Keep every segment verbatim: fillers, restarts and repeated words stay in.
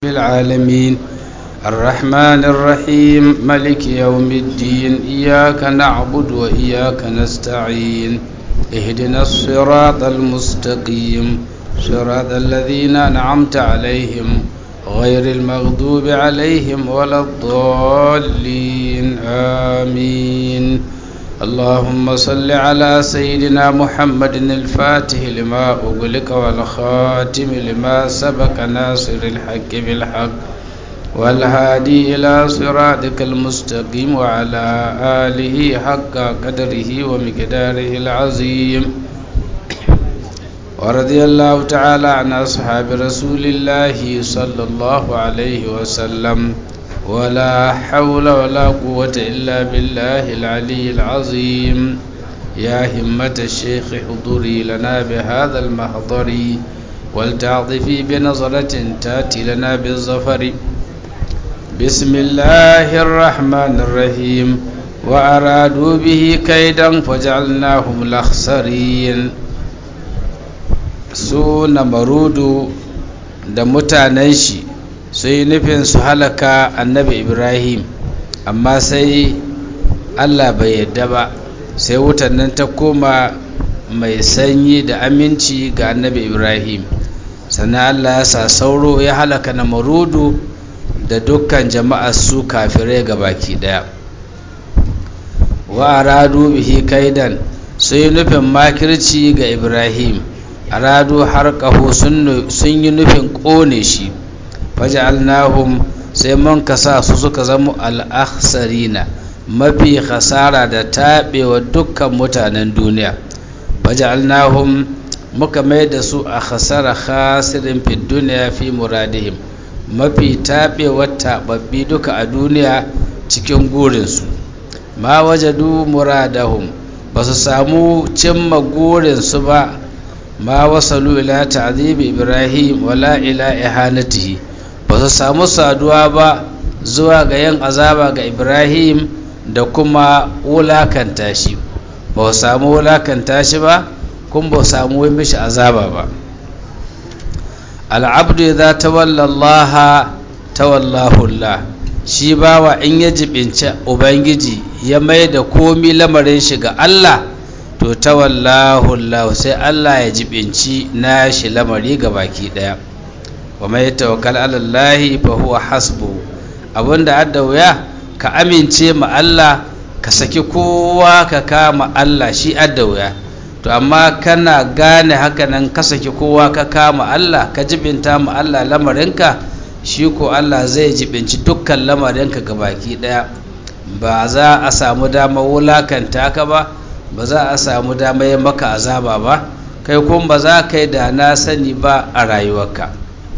العالمين الرحمن الرحيم مالك يوم الدين إياك نعبد وإياك نستعين اهدنا الصراط المستقيم صراط الذين أنعمت عليهم غير المغضوب عليهم ولا الضالين آمين اللهم صل على سيدنا محمد الفاتح لما أغلق والخاتم لما سبق ناصر الحق بالحق والهادي إلى صراطك المستقيم وعلى آله حق قدره ومقداره العظيم ورضي الله تعالى عن أصحاب رسول الله صلى الله عليه وسلم ولا حول ولا قوة إلا بالله العلي العظيم يا همة الشيخ حضوري لنا بهذا المحضر ولتعطفي بنظرة تأتي لنا بالظفر بسم الله الرحمن الرحيم وأرادوا به كيدا فجعلناهم الأخسرين su namarudu da mutanen shi su yi nufin su halaka annabi ibrahim amma sai allah bai yadda ba sai wutan nan ta koma mai sanyi da aminci ga annabi ibrahim sannan allah ya sa sauro ya halaka namarudu da dukkan jama'ar su kafirai ga baki daya wa aradu bihi kaidan su yi nufin makirci ga ibrahim aradu harqahu sun yi nufin kone shi faj'alnahum sai mun kasa su suka zama al-akhsarina mafi khasara da tabewa dukkan mutanen duniya faj'alnahum muka mai da su a khasara khasirin fi dunya fi muradihim mafi tabewa tababbi duka a duniya cikin gurinsu ma wajadu muradahum basu samu cimma gurinsu ba ma wasalu ila ta'dhibi ibrahim wala ila ihanatihi ba su samu saduwa ba zuwa ga yin azaba ga ibrahim da kuma wulakanta shi ba su samu wulakanta shi ba kuma ba su samu yin mishi azaba ba al'abdu idza tawalla Allah tawallahu Allah shi bawa in ya jibinci ubangiji ya mai da komi lamarin shi ga Allah to tawallahu Allah sai Allah ya jibinci nashi lamari ga baki daya wa mai tawakkal ala Allah fa huwa hasbu abinda adda wuya ka amince ma Allah ka saki kowa ka kama Allah shi adda wuya to amma kana gane haka nan ka saki kowa ka kama Allah ka jibinta ma Allah lamarinka shi ko Allah zai jibinci dukkan lamarinka ga baki daya ba za a samu dama wulakanta ka ba ba za a samu damar maka azaba ba kai kuma ba za ka yi da na sani ba a rayuwarka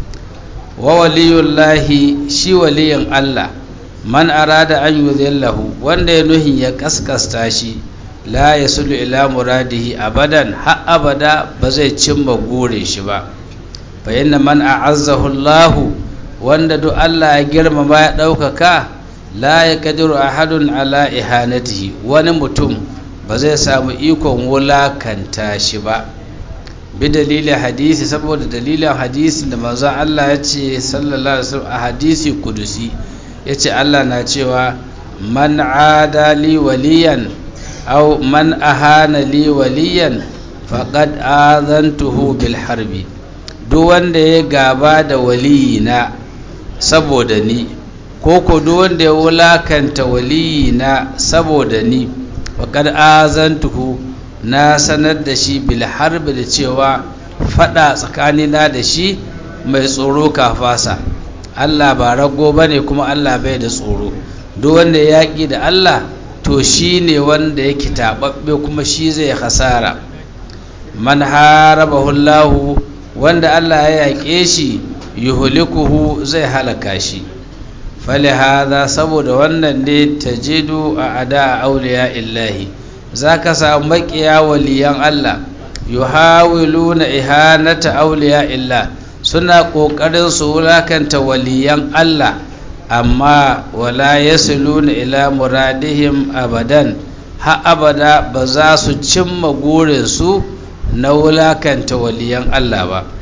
wa waliyullahi shi waliyin Allah man arada an yudhillahu wanda ya nuhin ya kaskasta shi la yasulu ila muradihi abadan ha abada ba zai cimma gurin shi ba fa inna man a'azzahu Allah wanda duk Allah ya girmama ya daukaka la yaqdiru ahadun ala ihanatihi wani mutum ba zai samu ikon wulakanta shi ba bi dalilin hadisi saboda dalilin hadisi da manzon Allah ya ce sallallahu alaihi wasallam a hadisi kudusi ya ce Allah na cewa man adali waliyan aw man ahana li waliyan faqad azantuhu bil harbi duk wanda ya gaba da waliyina saboda ni ko ko duk wanda ya wulakanta waliyina saboda ni waƙar azantuhu na sanar da shi bil harbi da cewa fada tsakanina da shi mai tsoro kafasa Allah ba rago bane kuma Allah bai da tsoro duk wanda ya yaƙi da Allah to shi ne wanda yake taɓaɓɓe kuma shi zai hasara man harabahu Allah wanda Allah ya yaƙe shi yuhlikuhu zai halaka shi falihada saboda wannan ne tajidu a ada auliya illahi zaka samu makiya waliyan Allah yuhawiluna ihanata auliya illah suna kokarin su wulakanta waliyan Allah amma wala yasiluna ila muradihim abadan ha abada ba za su cimma gurin su na wulakanta waliyan Allah ba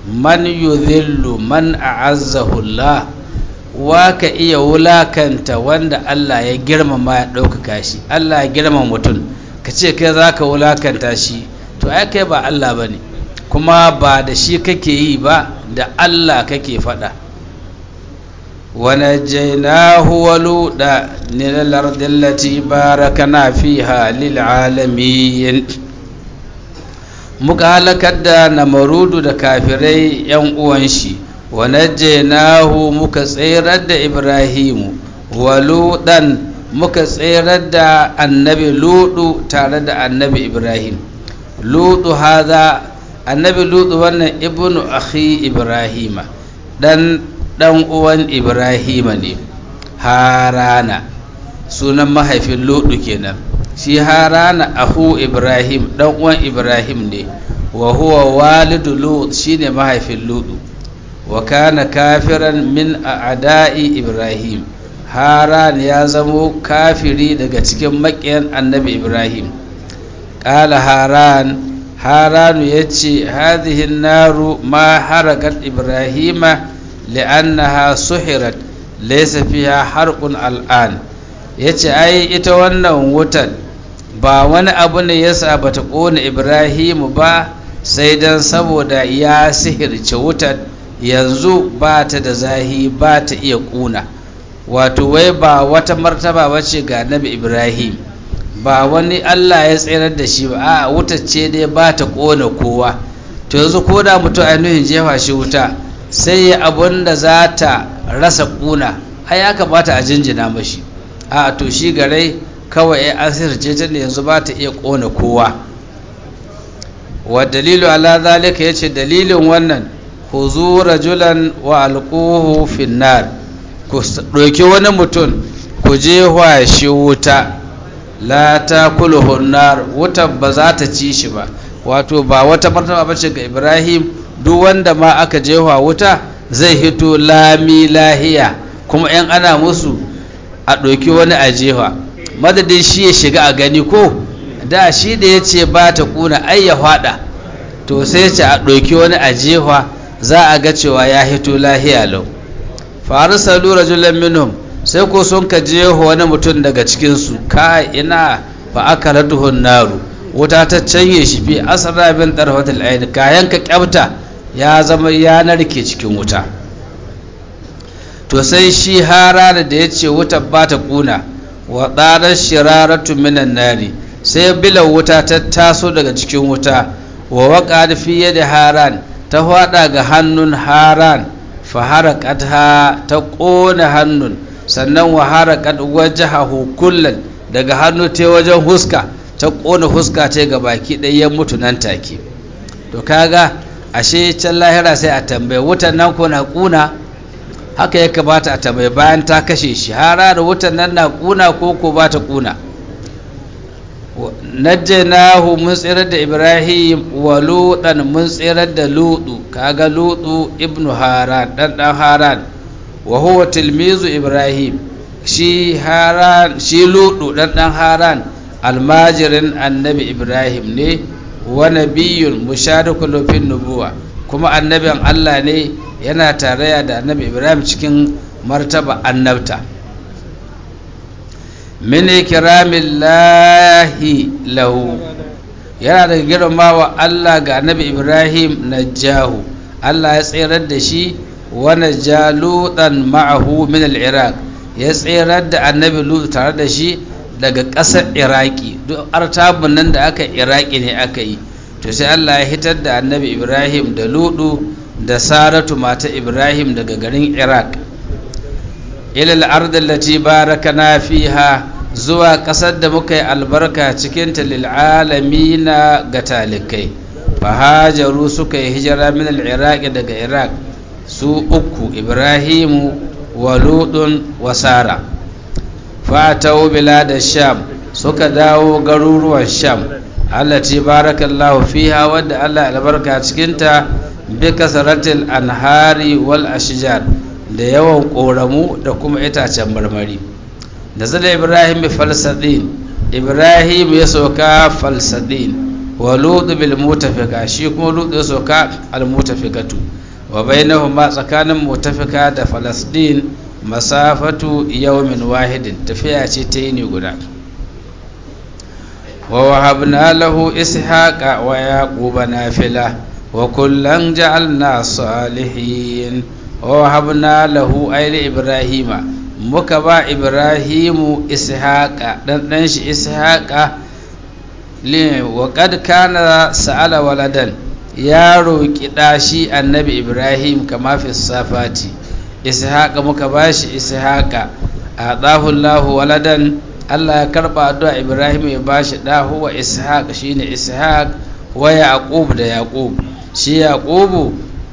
man yudhillu man a'azzahu Allah, wa ka iya wulakanta wanda Allah ya girmama ya ɗaukaka shi. Allah ya girmama mutum ka ce kai za ka wulakanta shi, to ai kai ba Allah ba ne, kuma ba da shi kake yi ba, da Allah kake faɗa. ونجيناه ولوطا من الأرض التي باركنا فيها للعالمين. muka halakar da namarudu da kafirai yan uwan shi, wa najjaynahu muka tsirar da Ibrahimu, wa lutan muka tsirar da annabi lutu tare da annabi Ibrahim. Lutu haza, annabi lutu wannan ibnu akhi Ibrahima, dan dan uwan Ibrahima ne. Harana sunan mahaifin lutu kenan, shi Harana ahu Ibrahim, dan uwan Ibrahim ne, wa huwa walidu lut, shine mahaifin lutu. Wa kana kafiran min a'da'i Ibrahim, Haran ya zamo kafiri daga cikin maƙiyan annabi Ibrahim. Qala Haran, Haranu yace hadhihi an-naru ma harakat Ibrahima li'annaha suhirat laysa fiha harqun al'an. Yace ai ita wannan wutan ba wani abu ne yasa bata kona Ibrahimu ba, sai dan saboda ya sihirce wutan, yanzu ba ta da zahi, ba ta iya kuna. Wato wai ba wata martaba bace ga Nabi Ibrahim, ba wani Allah ya tsirar da shi ba, a wutar ce dai ba ta kona kowa. To yanzu ko da mutum ainihin jefa shi wuta sai ya abun da za ta rasa kuna, ai ya kamata a jinjina mashi. A to shi garai kawai ya asirce ta ne, yanzu ba ta iya kona kowa. Wa dalilu ala zalika, yace dalilin wannan, huzu rajulan wa alquhu fin nar, ku doki wani mutum ku jefa shi wuta, la takuluhu nar, wuta ba za ta ci shi ba. Wato ba wata martaba bace ga Ibrahim, duk wanda ma aka jefa wuta zai hito lami lahiya, kuma yan ana musu a ɗauki wani a jefa, madadin shi ya shiga a gani ko da shi da ya ce ba ta kuna ai ya faɗa, to sai ce a ɗauki wani a jefa, za a ga cewa ya hito lahiya lau. farisalu rajulan minhum, sai ko sun ka jefa wani mutum daga cikinsu, ka ina fa aka ratuhun naru, wuta ta canye shi fi asra bin tarfatul ayn, kayan ka kyauta ya zama ya narke cikin wuta. To sai shi Harana da ya ce wutar ba ta kuna, wa ɗarar shiraratu minan nari, sai bilan wuta ta taso daga cikin wuta, wa waka da fiye da Haran, ta faɗa ga hannun Haran, fa harakat ha, ta ƙona hannun, sannan wa harakat wajahahu kullan, daga hannu ta wajen huska, ta ƙona huska ta ga baki ɗaya mutu nan take. To kaga ashe can lahira sai a tambaye wutan nan ko na kuna, haka ya kamata a tambaye bayan ta kashe shi, hara da wutan nan na kuna ko ko ba ta kuna. Najjaynahu, mun tsirar da Ibrahim, wa lutan mun tsirar da lutu, kaga lutu ibnu Haran, dan dan Haran, wa huwa tilmizu Ibrahim, shi Haran, shi lutu dan dan Haran almajirin annabi Ibrahim ne, wa nabiyyun musharikul fil nubuwa, kuma annabin Allah ne, yana tarayya da annabi Ibrahim cikin martaba annabta. min ikramillahi lahu, yana da girmawa Allah ga annabi Ibrahim, najjahu, Allah ya tsirar da shi, wa najalutan ma'ahu min al-iraq, ya tsirar da annabi Lut tare da shi daga ƙasar Iraki. Duk artabun nan da aka Iraki ne aka yi, to sai Allah ya hitar da annabi Ibrahim da Lutu da Saratu mata Ibrahim daga garin Iraq, ilal ardil lati barakana fiha, zuwa ƙasar da muka yi albarka cikin ta, lil alamina, ga talikai. Fahajaru, suka yi hijira min al-Iraq, daga Iraq, su uku, Ibrahimu wa Lutun wa Sara. Fatau bilad sham, suka dawo garuruwan Sham, allati barakallahu fiha, wadda Allah albarka cikin ta, bi kasratil anhari wal ashjar, da yawan koramu da kuma itacen marmari. Nazala Ibrahim bi Falsadin, Ibrahim ya sauka Falsadin, wa lutu bil mutafika shi kuma lutu ya sauka al mutafikatu wa bainahuma tsakanin mutafika da falastin masafatu yawmin wahidin tafiya ce ta yini guda. wa wahabna lahu ishaqa wa yaquba nafila wa kullan ja'alna salihin. wa wahabna lahu ayli ibrahima muka ba ibrahimu ishaqa dan dan shi ishaqa li wa qad kana sa'ala waladan ya roki dashi annabi ibrahim kama fi safati ishaqa muka bashi ishaqa adahu allah waladan Allah ya karba addu'a ibrahim ya bashi da huwa ishaq shine ishaq wa yaqub da yaqub shi yaqubu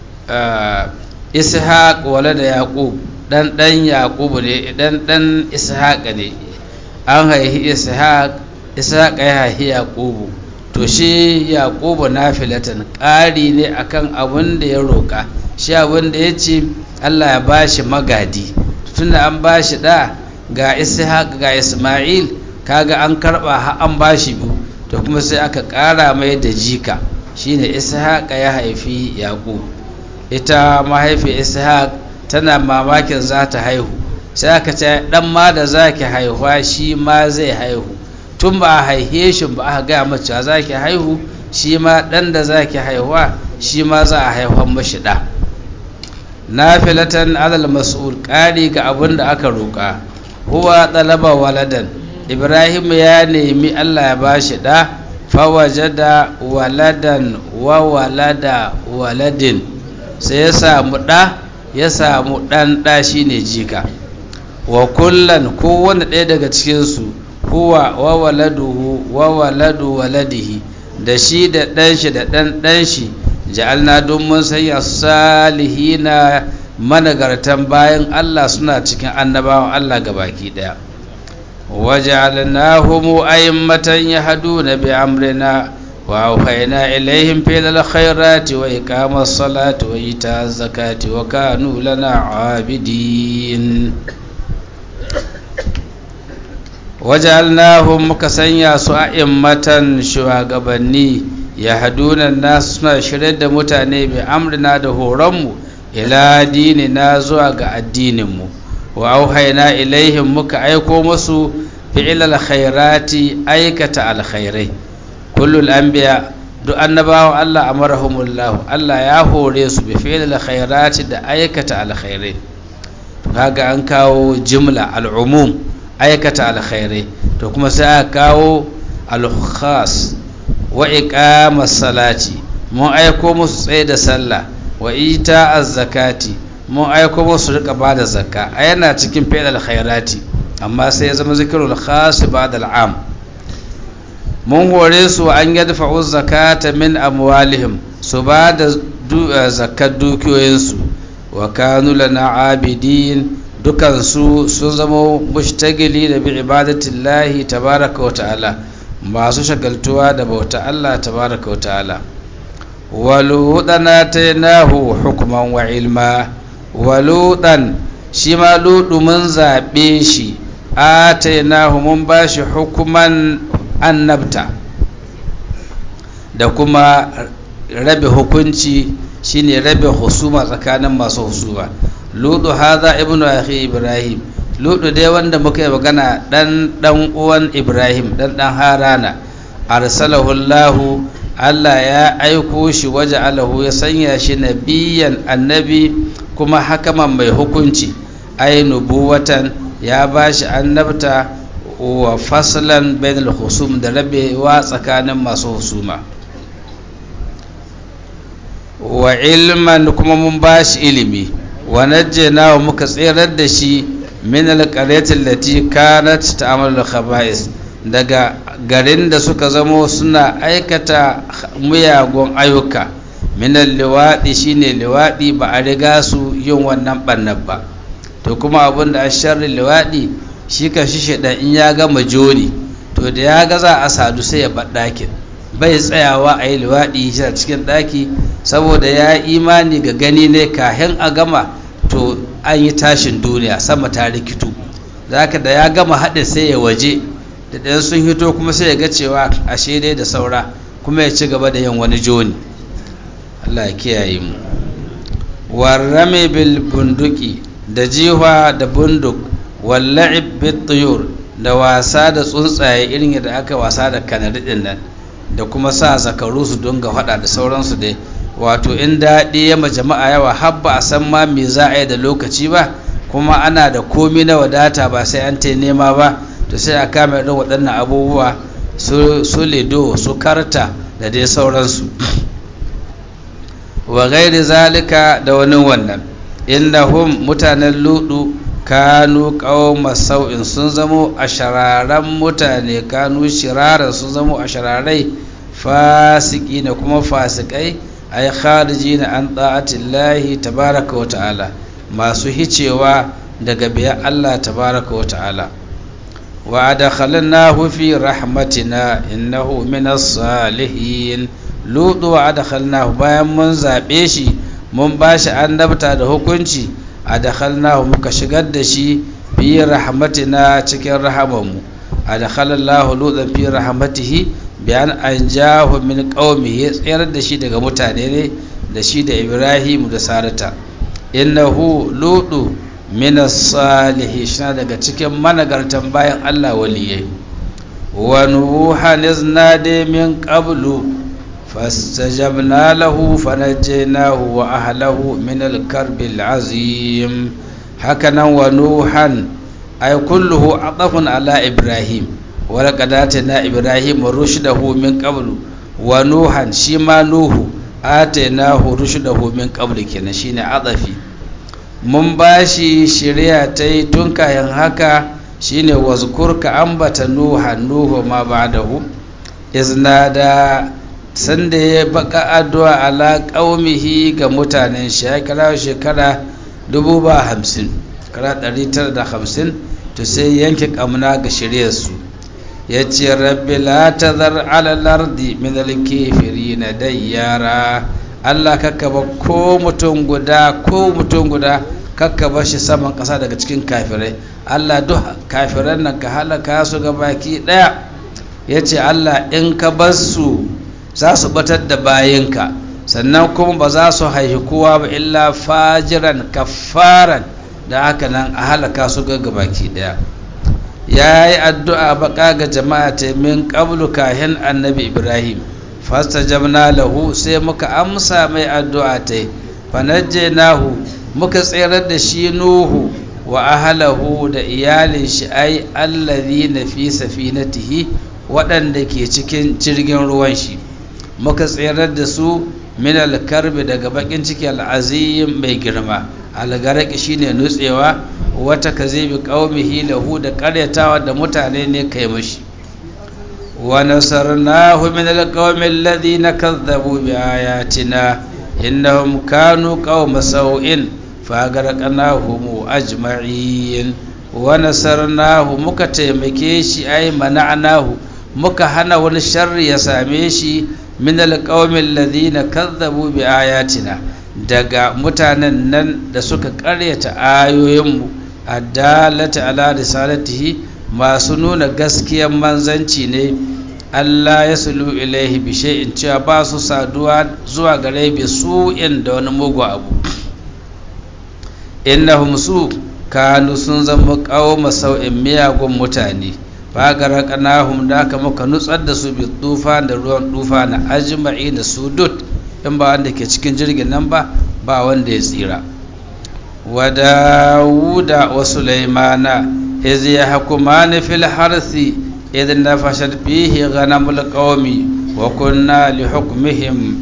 ishaq walada yaqub dan dan yaqub ne dan dan ishaq ne an haihi ishaq ishaq ya haihi yaqub to shi yaqub nafilatan ƙari ne akan abin da ya roka shi abin da yace Allah ya bashi magadi tunda an bashi da ga ishaq ga isma'il kaga an karba har an bashi biyu to kuma sai aka ƙara mai da jika shine ishaq ya haifi yaqub ita mahaifi ishaq tana mamakin za ta haihu sai aka ce dan ma da zaki haihuwa shi ma zai haihu tun ba a haihe shi ba aka gaya mace zaki haihu shi ma dan da zaki haihuwa shi ma za a haihuwan mashi da nafilatan alal mas'ul qari ga abin da aka roka huwa talaba waladan ibrahim ya nemi Allah ya bashi da fawajada waladan wa walada waladin sai ya samu da ya samu dan da shine jika wa kullan kowanne ɗaya daga cikin su huwa wa waladuhu wa waladu waladihi da shi da dan shi da dan dan shi ja'alna dun mun sanya salihina managartan bayan Allah suna cikin annabawan Allah gabaki daya waja'alnahum a'immatan yahduna bi amrina wa awhayna ilayhim fil khairati wa iqamas salati wa itaz zakati wa kanu lana abidin waja'alnahum muka sanya su a'immatan shugabanni yahduna nas suna shirye da mutane bi amrina da horonmu ila dinina zuwa ga addininmu wa auhayna ilaihim muka aiko musu fi'ilal khairati aikata alkhairai kullul anbiya duk annabawan Allah amarahumullah Allah ya hore su bi fi'ilal khairati da aikata alkhairai kaga an kawo jumla al'umum aikata alkhairai to kuma sai aka kawo al-khas wa iqamas salati mun aiko musu tsaye da sallah wa ita az-zakati mun aiko musu rika bada zakka a yana cikin fi'il khairati amma sai ya zama zikrul khas ba'da al-am mun hore su an yadfa'u zakata min amwalihim su bada zakkar dukiyoyinsu wa kanu lana abidin dukan su sun zama mushtagili da bi ibadatillahi tabaraka wa ta'ala masu shagaltuwa da bauta Allah tabaraka wa ta'ala waludan atainahu hukman wa ilma waludan shi ma ludu mun zabe shi atainahu mun bashi hukuman annabta da kuma rabe hukunci shine rabe husuma tsakanin masu husuma ludu hadha ibnu akhi ibrahim ludu dai wanda muka yi magana dan dan uwan ibrahim dan dan harana arsalahu allah Allah ya aiko shi waje alahu ya sanya shi nabiyan annabi kuma hakaman mai hukunci ay nubuwatan ya bashi annabta wa faslan bainal husum da rabewa tsakanin masu husuma wa ilman kuma mun bashi ilimi wa najjayna wa muka tsirar da shi min alqaryati allati kanat ta'malu al-khaba'is daga garin da suka zamo suna aikata muyagun ayyuka minal liwaɗi shine liwaɗi ba a riga su yin wannan ɓannan ba to kuma abin da a sharri liwaɗi shi ka shi shaɗa in ya gama jori to da ya ga za a sadu sai ya bar ɗakin bai tsayawa a yi liwaɗi shi a cikin ɗaki saboda ya yi imani ga gani ne kahin a gama to an yi tashin duniya sama ta rikitu zaka da ya gama haɗin sai ya waje da ɗan sun hito kuma sai ya ga cewa ashe dai da saura kuma ya ci gaba da yin wani joni. Allah ya kiyaye mu. warrame bil bunduki da jiwa da bunduk, walla'ib bit tuyur da wasa da tsuntsaye irin yadda aka wasa da kanari din nan, da kuma sa zakaru su dunga fada da sauransu dai. Wato in daɗi ya ma jama'a yawa habba a san ma me za a yi da lokaci ba, kuma ana da komi na wadata ba sai an ta nema ba, to sai a kama irin waɗannan abubuwa su lido su karta da dai sauransu. wa gairi zalika da wani wannan, innahum mutanen ludu kanu qauma sau'in sun zamo a shararan mutane, kanu shiraran sun zamo a shararai, fasiki na kuma fasikai, ay kharijina an ta'atillahi tabaraka wa ta'ala, masu hicewa daga biya Allah tabaraka wa ta'ala. wa adkhalnahu fi rahmatina innahu minas salihin. ludu wa adkhalnahu, bayan mun zabe shi mun bashi annabta da hukunci, adkhalnahu muka shigar da shi fi rahmatina cikin rahamanmu. adkhalallahu ludan fi rahmatihi bayan anjahu min qaumihi, ya tsayar da shi daga mutane ne, da shi da Ibrahim da Sarata. innahu ludu minas salihin, shi daga cikin managartan bayan Allah waliyai. wa nuhan iznade min qablu fastajabna lahu fanajjaynahu wa ahlahu min al-karbil azim. hakanan wa nuhan ay kulluhu adafun ala Ibrahim, wa laqad atayna Ibrahim rushdahu min qablu. wa nuhan shi ma nuhu ataynahu rushdahu min qablu, kenan shine adafi. mun bashi shari'a tai tun kayan haka, shine wazkurka ambata nuha nuhu ma ba'dahu iznada, sanda ya baka addu'a ala qaumihi ga mutanen shi, ya kira shekara dubu ba hamsin, kara ɗari tara da hamsin, to sai yanke kamna ga shiryarsu. ya ce rabbi la tazar ala lardi min alkafirina dayyara, Allah kakkaba ko mutum guda ko mutum guda kakkaba shi saman ƙasa daga cikin kafirai. Allah duk kafiran nan ka halaka su ga baki ɗaya. ya ce Allah in ka bar su za su batar da bayinka, sannan kuma ba za su haihi kowa ba illa fajiran kafaran, da haka nan a halaka su ga baki ɗaya. ya yi addu'a baka ga jama'a ta min qablu kahin annabi Ibrahim, fastajabna lahu sai muka amsa mai addu'a ta, fanajjaynahu muka tsayar da shi Nuhu wa ahlahu da iyalin shi, ai allazina fi safinatihi, waɗanda ke cikin jirgin ruwan shi, muka tsayar da su min alkarbi daga bakin ciki al'azim mai girma. algaraki shine nutsewa, wata kazibi qaumihi lahu da karyatawa da mutane ne kai mashi. wa nasarnahu min alqaumi alladhina kazzabu bi ayatina innahum kanu qauma sau'in fagarqnahum ajma'in. wa nasarnahu muka taimake shi, ai mana'nahu muka hana wani sharri ya same shi, min alqaumi alladhina kazzabu bi ayatina, daga mutanen nan da suka karyata ayoyinmu, addalata ala risalatihi, masu nuna gaskiyar manzanci ne. Allah ya sulu ilaihi bi shay'in, cewa ba su saduwa zuwa gare bi su'in da wani mugu abu. innahum su kanu sun zama qauma sau'in, miyagun mutane. fagaraqnahum da aka muka nutsar da su bi tufan da ruwan tufa na ajma'i da sudut, in ba wanda ke cikin jirgin nan ba ba wanda ya tsira. wa Dawuda wa Sulaimana iz yahkumani fil harthi idh nafashat fihi ghanamul qaumi wa kunna li hukmihim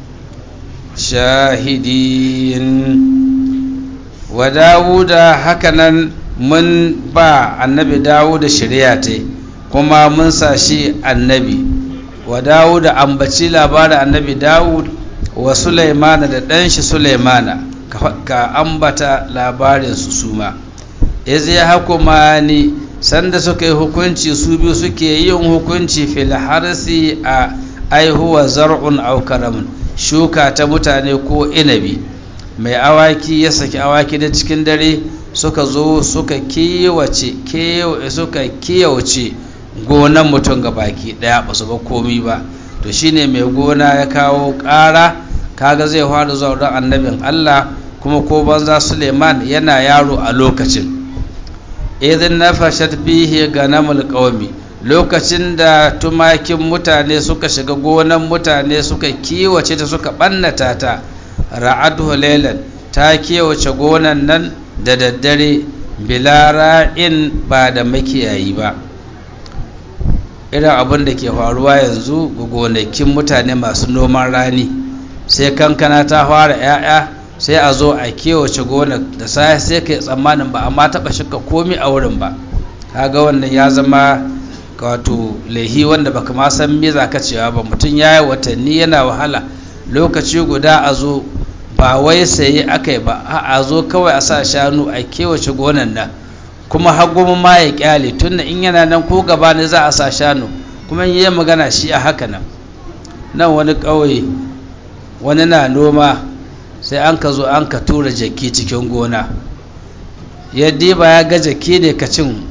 shahidin. wa Dawuda hakanan mun ba annabi Dawuda shari'a ta, kuma mun sa shi annabi. wa Dawuda ambaci labarin annabi Dawud, wa Sulaimana da ɗanshi Sulaimana ka ambata labarin su suma. iz ya hakumani, sanda suka yi hukunci su biyu suke yin hukunci fil harsi, a aihuwa zar'un aw karamun, shuka ta mutane ko inabi. mai awaki ya saki awaki da cikin dare, suka zo suka kiwace suka kiyace gonan mutum ga baki daya, ba su ba komi ba. to shine mai gona ya kawo ƙara, kaga zai fara zuwa don annabin Allah, kuma ko banza Suleiman yana yaro a lokacin. idan nafashat fihi ganamul qaumi, lokacin da tumakin mutane suka shiga gonan mutane suka kiwace ta suka ɓannata ta, ra'adu laylan, ta kiwace gonan nan da daddare, bila ra'in, ba da makiyayi ba. irin abin da ke faruwa yanzu ga gonakin mutane masu noman rani, sai kankana ta fara 'ya'ya sai a zo a kewace gonar da sai sai kai tsammanin ba amma taɓa shika komi a wurin ba. kaga wannan ya zama wato laihi wanda baka ma san me za ka cewa ba. mutum ya yi watanni yana wahala, lokaci guda a zo ba wai saye aka yi ba, a zo kawai a sa shanu a kewace gonar nan, kuma hagu ma ya kyale, tunda in yana nan ko gaba ne za a sa shanu, kuma yi magana shi a haka nan. nan wani ƙauye wani na noma, sai an ka zo an ka tura jaki cikin gona, yadda ba ya ga jaki ne ka cin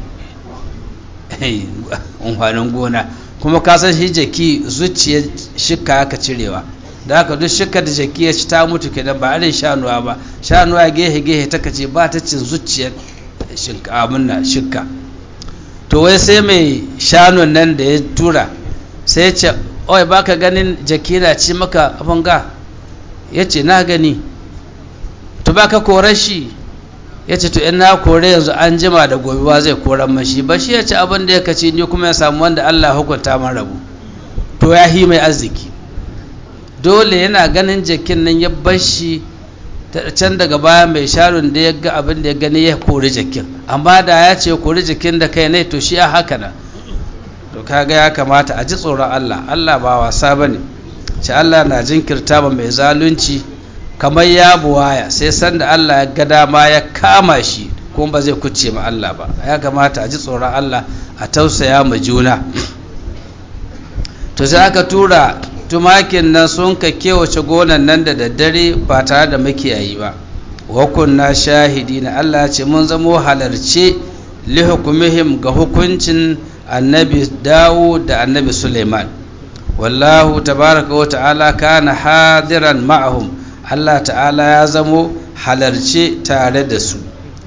amfanin gona, kuma ka san shi jaki zuciyar shika aka cirewa, da haka duk shika da jaki ya ci ta mutu kenan, ba irin shanuwa ba. shanuwa gehe gehe ta kace ba ta cin zuciyar shika. to wai sai mai shanun nan da ya tura sai ya ce, oi baka ganin jaki na ci maka abanga? ya ce na gani. to baka korar shi? ya ce to in na kore yanzu an jima da gobe ba zai koran mashi ba, shi ya ci abin da ya kaci, ni kuma ya samu wanda Allah hukunta man rabu, to ya hi mai arziki. dole yana ganin jakin nan ya bar shi, can daga baya mai sharun da ya ga abin da ya gani ya kori jakin, amma da ya ce kori jakin da kai ne, to shi a haka nan. to kaga ya kamata a ji tsoron Allah. Allah ba wasa bane, ce Allah na jinkirta ba mai zalunci kamar ya buwaya, sai sanda Allah ya ga dama ya kama shi, kuma ba zai kuce ma Allah ba. ya kamata a ji tsoron Allah, a tausaya ma juna. to sai aka tura tumakin nan sun ka kewace gonan nan da daddare ba tare da makiyayi ba. wa kunna shahidina, Allah ce mun zamo halarce li hukumihim, ga hukuncin annabi Dawud da annabi Suleiman. wallahu tabaraka wa ta'ala kana hadiran ma'ahum, Allah ta'ala ya zamo halarce tare da su.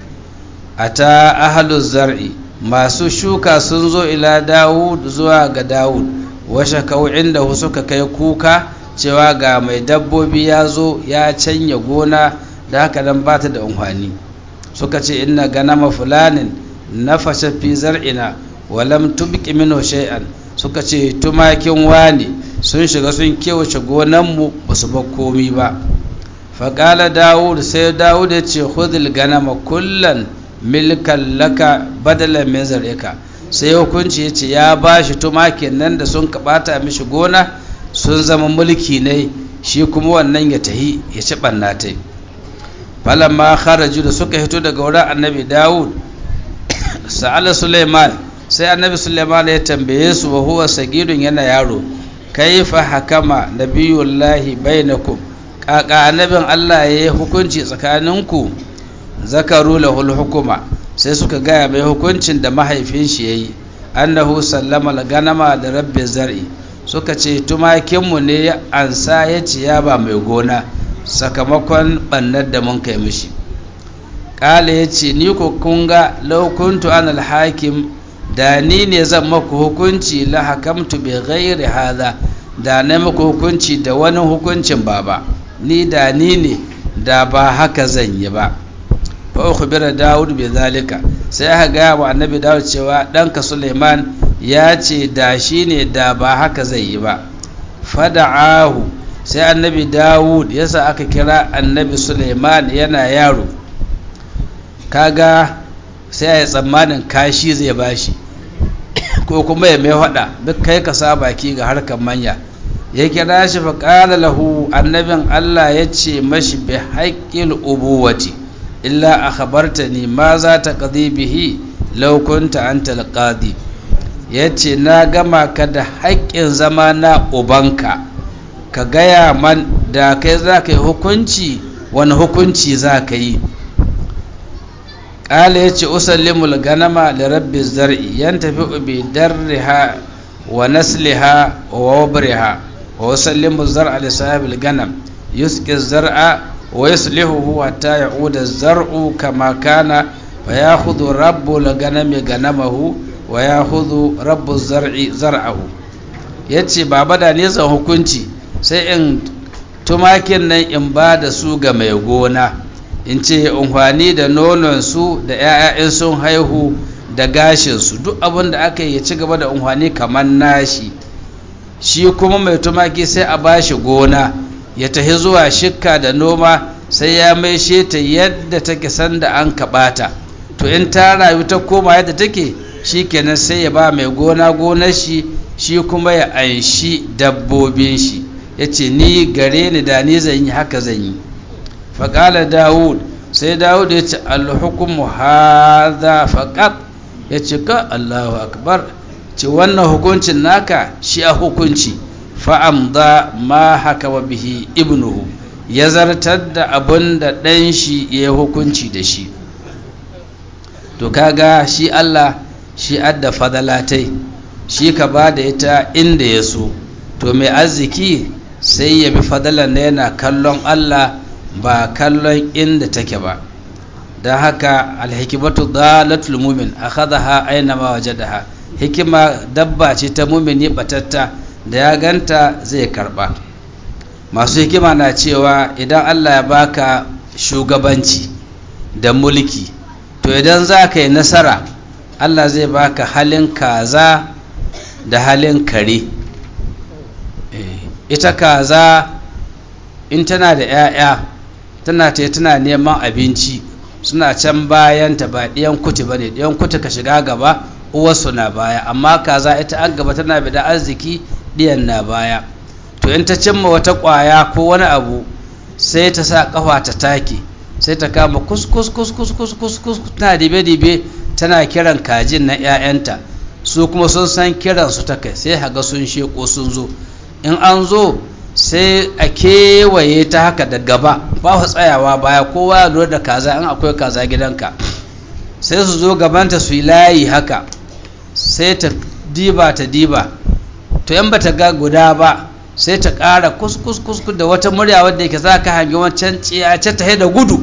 ata ahlu zar'i, masu shuka sun zo ila Dawud, zuwa ga Dawud, washe kawai da suka kai kuka cewa ga mai dabbobi ya zo ya canya gona, da haka nan ba ta da amfani. suka ce inna ganama fulanin nafasha fi zar'ina walam tubqi minhu shay'an, suka ce tumakin wani sun shiga sun kewace gonanmu ba su bar komi ba. faƙala Dawud, sai Dawud ya ce khudhil ganama kullan milkan laka badalan min zar'ika, sai hukunci ya ce ya ba shi tumakin nan da sun kaɓata mishi gona sun zama mulki ne, shi kuma wannan ya tahi ya ci ɓannatai. falamma kharaju, da suka hito daga wurin annabi Dawud, sa'ala Suleiman, sai annabi Suleiman ya tambaye su, wa huwa sagidun, yana yaro, kaifa hakama nabiyullahi bainakum, kaka annabin Allah ya yi hukunci tsakaninku? zakaru lahul hukuma, sai suka gaya mai hukuncin da mahaifin shi yayi, annahu sallama al-ganama da rabbi zar'i, suka ce tumakinmu ne ya ansa ya ce ya ba mai gona sakamakon bannar da mun kai mishi. kala ya ce ni ku kunga laukuntu an alhakim, da ni ne zan maku hukunci, la hakamtu bi ghairi hadha, da na maku hukunci da wani hukuncin baba, ni da ni ne da ba haka zan yi ba. fa ukhbira Dawud bi zalika, sai aka gaya wa annabi Dawud cewa ɗanka Suleiman ya ce da shi ne da ba haka zai yi ba. fada'ahu, sai annabi Dawud yasa aka kira annabi Suleiman yana yaro, kaga sai ya yi tsammanin kashi zai bashi ko kuma ya mai hada, duk kai ka sa baki ga harkar manya. ya kira shi fa qala lahu, annabin Allah ya ce mashi bi haqqil ubuwati illa akhbartani ma za ta qadi bihi law kunta anta alqadi, yace na gama ka da haƙƙin zama na ubanka, ka gaya man da kai za ka yi hukunci, wani hukunci za ka yi. ƙala ya ce usallimul ganama da rabbi zar'i, yan tafi ubi darriha wa nasliha wa wabriha, wa wasallimu zar'a li sahibil ganam yusqi zar'a wa yuslihuhu hatta ya'uda az-zar'u kama kana fa ya'khudhu rabbu al-ganami ganamahu wa ya'khudhu rabbu az-zar'i zar'ahu. yace baba da ne zan hukunci sai in tumakin nan in ba da su ga mai gona in ce amfani da nonon su da 'ya'ya'in sun haihu da gashin su duk abin da aka yi ya ci gaba da amfani kamar nashi, shi kuma mai tumaki sai a bashi gona ya tafi zuwa shikka da noma sai ya maishe ta yadda take sanda an kaɓata. To in ta rayu ta koma yadda take shi kenan sai ya ba mai gona gonar shi shi kuma ya anshi dabbobin shi. ya ce ni gare ni da ni zan yi haka zan yi. faƙala dawud sai dawud ya ce alhukumu haza faƙat, ya ce ka Allahu akbar, ce wannan hukuncin naka shi a hukunci. fa'amda ma haka wa bihi ibnuhu, ya zartar da abin da ɗan shi ya hukunci da shi. To kaga shi Allah shi adda fadalatai, shi ka ba da ita inda ya so. To mai arziki sai ya bi fadalan da yana kallon Allah ba kallon inda take ba. don haka alhikimatu dalatul mumin akhadha aina ma wajadaha, hikima dabba ce ta mumini batatta da ya ganta zai karba. Masu hikima na cewa idan Allah ya baka shugabanci da mulki, to idan za ka yi nasara Allah zai baka halin kaza da halin kare. Ita kaza in tana da 'ya'ya tana ta tana neman abinci, suna can bayanta ba ɗiyan kuti ba ne, ɗiyan kuti ka shiga gaba uwarsu na baya, amma kaza ita an gaba tana bi da arziki ɗiyan na baya. To in ta cimma wata ƙwaya ko wani abu sai ta sa ƙafa ta take, sai ta kama kuskus kuskus kuskus kus tana dibe-dibe tana kiran kajin na 'ya'yanta, su kuma sun san kiran su ta kai, sai haga sun sheko sun zo. In an zo sai a kewaye ta haka da gaba, ba su tsayawa baya, kowa ya lura da kaza in akwai kaza gidanka, sai su zo gabanta su yi layi haka, sai ta diba ta diba, to yan bata ga guda ba sai ta ƙara kuskus kuskus da wata murya wadda yake za ka hangi wancan tsiyace ta da gudu.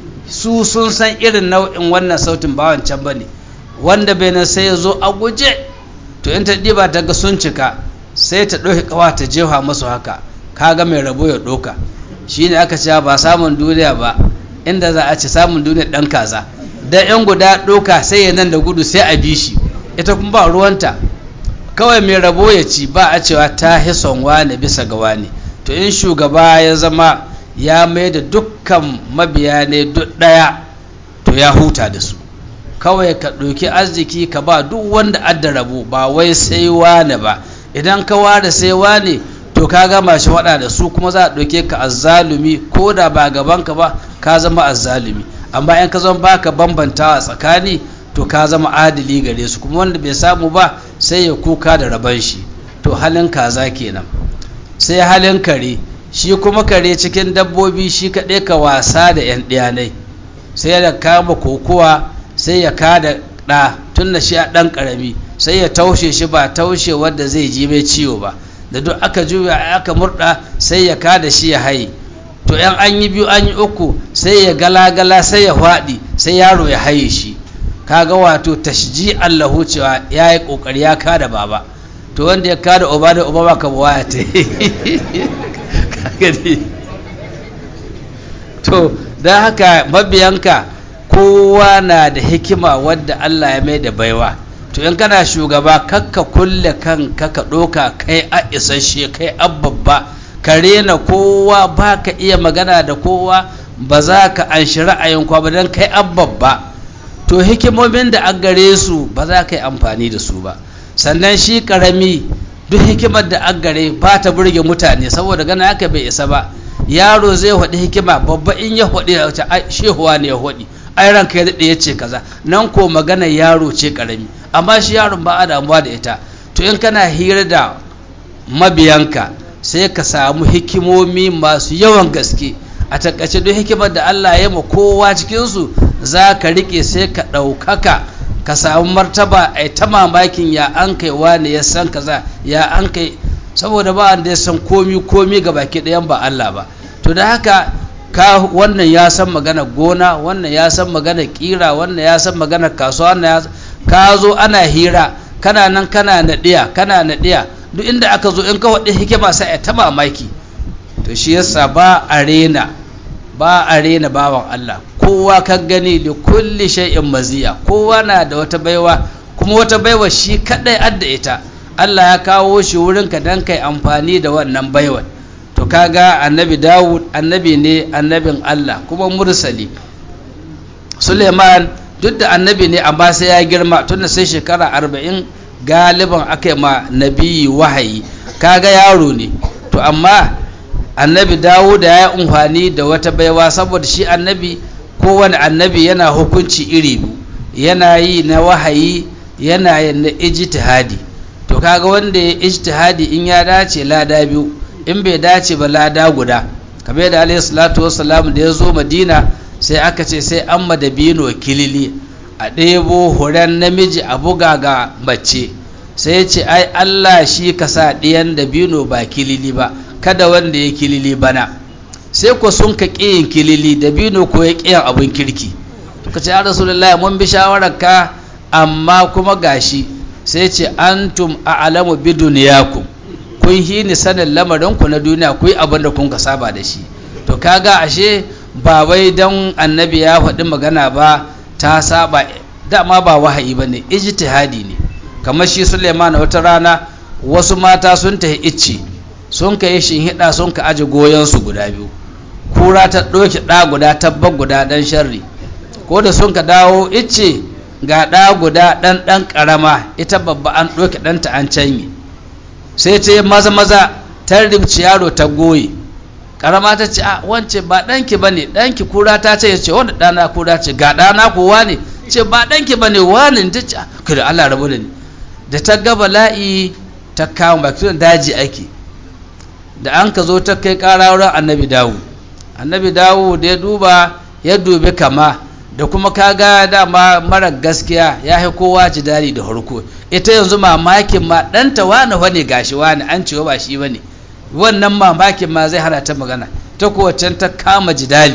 Su sun san irin nau'in wannan sautin ba wancan ba ne, wanda bai nan sai ya zo a guje. To in ta diba ta ga sun cika sai ta ɗauki ƙawa ta jefa masu haka, kaga mai rabo ya ɗoka. Shi ne aka cewa ba samun duniya ba, inda za a ci samun duniya ɗan kaza, da yan guda ɗoka sai ya nan da gudu sai a bi shi, ita kuma ba ruwanta, kawai mai rabo ya ci, ba a cewa ta hison wane bisa ga wane. To in shugaba ya zama ya mai da dukkan mabiya ne duk ɗaya, to ya huta da su. Kawai ka ɗauki arziki ka ba duk wanda adda rabo, ba wai sai wane ba. Idan ka ware sai wane, to ka gama shi waɗa da su, kuma za a ɗauke ka azzalumi, ko da ba gabanka ba ka zama azzalumi. Amma in ka zama baka bambantawa tsakani, to ka zama adili gare su, kuma wanda bai samu ba sai ya kuka da raban shi. To halin kaza kenan. Sai halin kare, shi kuma kare cikin dabbobi shi kaɗai ka wasa da 'yan ɗiyanai, sai ya kama kokowa sai ya kada ɗa tun da shi a ɗan ƙarami, sai ya taushe shi ba taushe wanda zai ji mai ciwo ba, da duk aka juya aka murɗa sai ya kada shi ya haye. To 'yan an yi biyu an yi uku sai ya gala-gala sai ya faɗi sai yaro ya haye shi. Kaga wato tashji Allahu cewa ya yi ƙoƙari ya kada baba. To wanda ya kada uba da uba ba ka waya ta to don haka mabiyanka kowa na da hikima wadda Allah ya mai da baiwa. To in kana shugaba kakka kulle kanka ka ɗoka kai a isasshe kai ababba, ka rena kowa, ba ka iya magana da kowa, ba za ka anshi ra'ayin kwa ba don kai ababba. To hikimomin da an gare su ba za ka yi amfani da su ba. Sannan shi karami duk hikimar da an gare ba ta burge mutane, saboda gana haka bai isa ba. Yaro zai haɗi hikima, babba in ya haɗi ya wuce ai shehuwa ne ya haɗi, ai ranka ya daɗe ya ce kaza, nan ko magana yaro ce karami, amma shi yaron ba a damuwa da ita. To in kana hira da mabiyanka sai ka samu hikimomi masu yawan gaske. A takaice duk hikimar da Allah ya ma kowa cikinsu za ka riƙe sai ka ɗaukaka, ka samu martaba a ta mamakin ya an kai wane ya san kaza, ya an kai saboda ba wanda ya san komi komi ga baki ɗayan ba Allah ba. To da haka ka wannan ya san magana gona, wannan ya san magana kira, wannan ya san magana kasuwa, wannan ya ka zo ana hira kana nan kana naɗiya kana naɗiya duk inda aka zo in ka waɗi hikima sai a ta mamaki. To shi yasa ba a rena ba a rena bawan Allah, kowa ka gani da kulli shay'in maziya, kowa na da wata baiwa, kuma wata baiwa shi kadai adda ita Allah ya kawo shi wurinka dan kai amfani da wannan baiwar. To kaga annabi Dawud annabi ne, annabin Allah kuma mursali. Suleiman duk da annabi ne amma sai ya girma tunda sai shekara arba'in galiban aka yi ma nabi wahayi, kaga yaro ne. To amma annabi Dawud ya yi amfani da wata baiwa, saboda shi annabi kowane annabi yana hukunci iri biyu, yana yi na wahayi yana yi na ijtihadi. To kaga wanda ya ijtihadi in ya dace lada biyu, in bai dace ba lada guda. kamar da alayhi salatu wassalam da ya zo Madina sai aka ce sai an madabino kilili a ɗebo horon namiji a buga ga mace, sai ya ce ai Allah shi ka sa ɗiyan dabino ba kilili ba, kada wanda ya kilili bana. Sai ko sun ka ƙiyin kilili dabino ko ya ƙiyan abin kirki. ka ce ya rasulullahi mun bi shawararka amma kuma gashi, sai ce antum a'lamu bi duniyakum, kun yi ni sanin lamarinku na duniya, ku yi abin da kun ka saba da shi. To kaga ashe ba wai don annabi ya faɗi magana ba ta saba, dama ba wahayi ba ne, ijtihadi ne. Kamar shi Suleiman wata rana wasu mata sun tafi icce sun ka yi shinhiɗa sun ka aje goyonsu guda biyu, kura ta ɗauki ɗa guda tabbar guda ɗan sharri, ko da sun ka dawo icce ga ɗa guda ɗan ɗan ƙarama, ita babba an ɗauki ɗanta an canye, sai ta yi maza maza ta ribci yaro ta goye. Ƙarama ta ce a wance ba ɗanki ba ne, ɗanki kura ta ce, ya ce wanda ɗana kura ce, ga ɗana kowa ne, ce ba ɗanki ba ne wani, ta ce kada Allah rabu da ni. Da ta ga bala'i ta kama bakin daji ake, da an ka zo ta kai ƙara wurin annabi Dawud. Annabi Dawud da ya duba ya dubi kama, da kuma kaga dama mara gaskiya ya yi kowa ji dadi da harko. Ita yanzu mamakin ma ɗanta wani wani gashi wani an cewa ba shi bane, wannan mamakin ma zai hana ta magana, ta kowace ta kama jidali.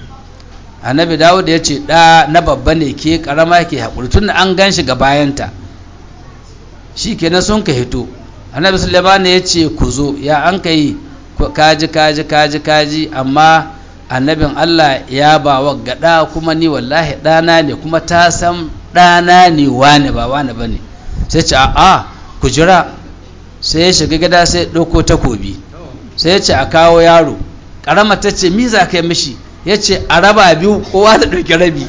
Annabi Dawud ya ce ɗa na babba ne, ke ƙarama ke haƙuri, tun an gan shi ga bayanta. Shi kenan sun ka hito. Annabi Sulaiman ya ce ku zo, ya an ka yi kaji kaji kaji kaji, amma annabin Allah ya ba wa gada, kuma ni wallahi ɗana ne, kuma ta san ɗana ne wane ba wane ba ne. Sai ce a'a ku jira. Sai ya shiga gida sai ɗauko takobi, sai ya ce a kawo yaro. Ƙarama ta ce mi za ka yi mishi? Ya ce a raba biyu, kowa da ɗauki rabi.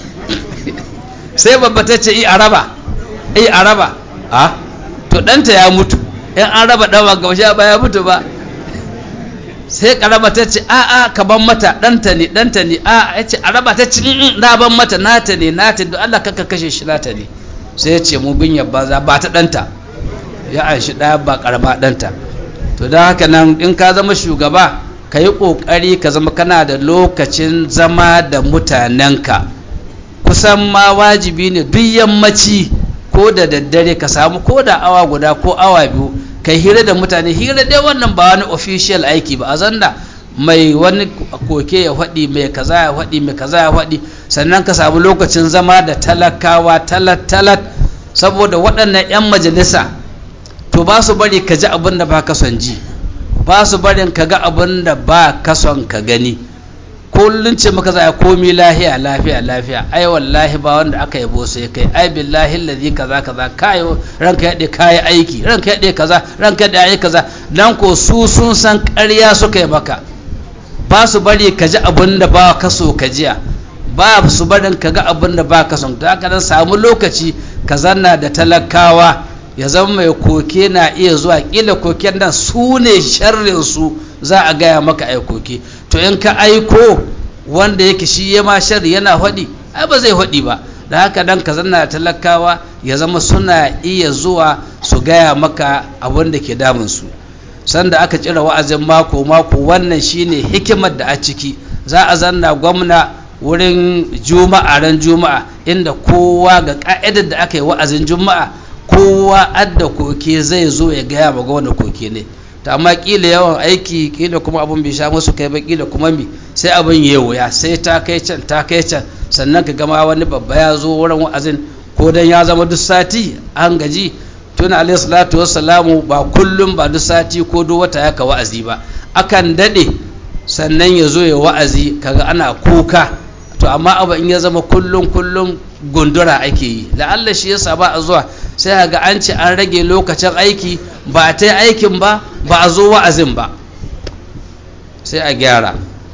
Sai babba ta ce i a raba, i a raba. A to ɗanta ya mutu, in an raba ɗawa ga washe ba ya mutu ba. Sai ƙarama ta ce a'a ka ban mata, ɗanta ne ɗanta ne. A ya ce a raba, ta ce na ban mata, nata ne nata, don Allah kaka kashe shi, nata ne. Sai ya ce mu bin yabba za ba ta ɗanta, ya aishi ɗaya ba ƙarama ɗanta. To don haka nan in ka zama shugaba ka yi ƙoƙari ka zama kana da lokacin zama da mutanenka. Kusan ma wajibi ne duk yammaci ko da daddare ka samu ko da awa guda ko awa biyu kai hira da mutane. Hira dai wannan ba wani official aiki ba, a zanda mai wani koke ya faɗi, mai kaza ya faɗi, mai kaza ya faɗi, sannan ka samu lokacin zama da talakawa talat-talat, saboda waɗannan 'yan majalisa to ba su bari ka ji abin da ba ka son ji, ba su barin ka ga abin da ba ka son ka gani. Kullum ce maka za a komi lahiya lafiya lafiya, ai wallahi ba wanda aka yabo sai kai, ai billahi allazi kaza kaza kai ranka yade kai aiki, ranka yade kaza ranka yade aiki kaza. Dan ko su sun san ƙarya suka yi maka, ba su bari ka ji abin da ba ka so ka jiya, ba su barin ka ga abin da ba ka son. Da haka dan samu lokaci ka zanna da talakawa, ya zama mai koke na iya zuwa, kila koken nan su ne sharrin su za a gaya maka ai koke. To in ka aiko wanda yake shi ya ma shari yana haɗi, ai ba zai haɗi ba. Da haka dan ka zanna talakawa ya zama suna iya zuwa su gaya maka abin da ke damunsu. Sanda aka cire wa'azin mako mako, wannan shine hikimar da a ciki. Za a zanna gwamna wurin juma'a ran juma'a, inda kowa ga ka'idar da aka yi wa'azin juma'a kowa adda koke zai zo ya gaya ma gwamna koke ne. ta amma kila yawan aiki kila kuma abun bai sha musu kai ba kila kuma mi sai abin ya wuya sai ta kai can ta kai can sannan ka gama wani babba ya zo wurin wa'azin ko dan ya zama duk sati an gaji tun alayhi salatu wassalamu ba kullum ba duk sati ko duk wata ya ka wa'azi ba akan dade sannan ya zo ya wa'azi kaga ana kuka to amma abu in ya zama kullum kullum gundura ake yi la'alla shi yasa ba a zuwa sai ga an ce an rage lokacin aiki ba a ta yi aikin ba ba a zo wa'azin ba sai a gyara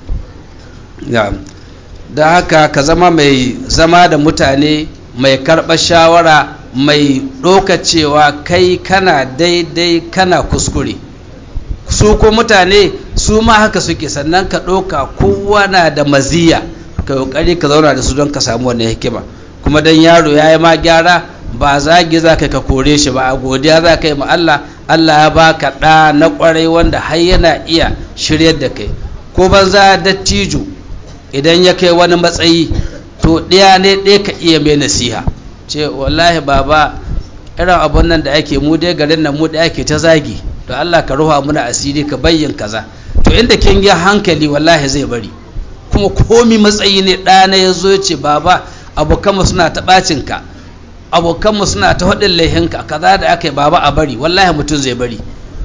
da haka ka zama mai zama da mutane mai karɓar shawara mai ɗokacewa kai kana daidai kana kuskure su ko mutane su ma haka suke sannan ka ɗauka kowa na da maziya ka ƙoƙari ka zauna da su don ka samu wannan hikima kuma dan yaro ya yi ma gyara ba zagi za ka kore shi ba a godiya za ka yi ma Allah Allah ya baka ɗa na ƙwarai wanda har yana iya shiryar da kai ko banza dattijo idan ya kai wani matsayi to ɗaya ne ɗaya ka iya mai nasiha ce wallahi baba irin abun nan da ake mu dai garin nan mu da ake ta zagi to Allah ka ruha muna asiri ka bayyin kaza to inda kin ga hankali wallahi zai bari kuma komi matsayi ne ɗana ya zo ya ce baba abokanmu suna ta ɓacinka abokanmu suna ta haɗin laihinka kaza da aka yi baba a bari wallahi mutum zai bari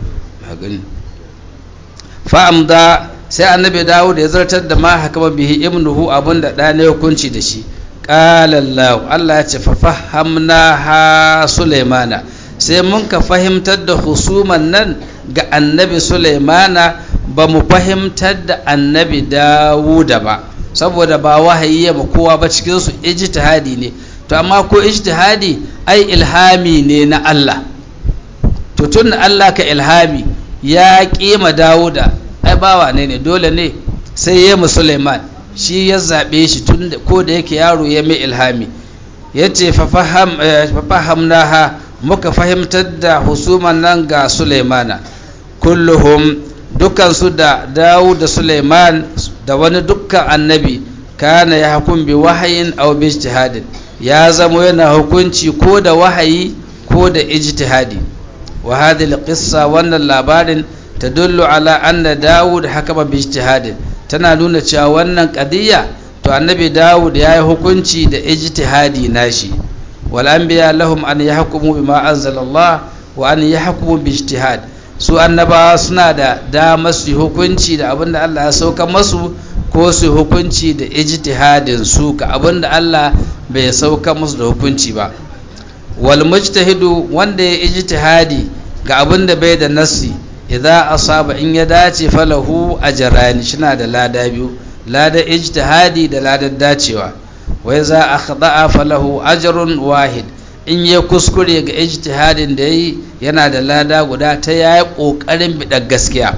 fa'amda sai annabi dawo da ya zartar da ma hakama bihi ibnuhu abin da ɗana ya hukunci da shi ƙalallahu Allah ya ce fafahamna ha sulaimana sai mun ka fahimtar da husuman nan ga annabi sulaimana ba mu fahimtar da annabi dawuda ba saboda ba wahayi ya ma kowa ba cikinsu ijtihadi ne to amma ko ijtihadi ai ilhami ne na Allah to tun Allah ka ilhami ya kima dawuda ai bawa ne ne dole ne sai ya mu Sulaiman shi ya zabe shi tun ko da yake yaro ya mai ilhami yace fa faham fa fahamnaha muka fahimtar da husuman nan ga Sulaimana kulluhum dukkan su da Dawud da Sulaiman da wani dukkan annabi kana ya hukum bi wahayin aw bi ijtihadin ya zama yana hukunci ko da wahayi ko da ijtihadi wa hadhihi alqissa wannan labarin tadullu ala anna Dawud hakama bi ijtihadin tana nuna cewa wannan qadiyya to annabi Dawud ya yi hukunci da ijtihadi nashi wal anbiya lahum an yahkumu bima anzalallah wa an yahkumu bi ijtihad su annabawa suna da damar su hukunci da abinda Allah ya sauka masu ko su hukunci da ijtihadin su ka abinda Allah bai sauka musu da hukunci ba wal mujtahidu wanda ya ijtihadi ga abinda bai da nassi idza asaba in ya dace falahu ajrani shina da lada biyu lada ijtihadi da ladan dacewa wa idza akhda'a falahu ajrun wahid in ya kuskure ga ijtihadin da yi yana da lada guda ta yayi kokarin bidar gaskiya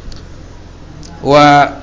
wa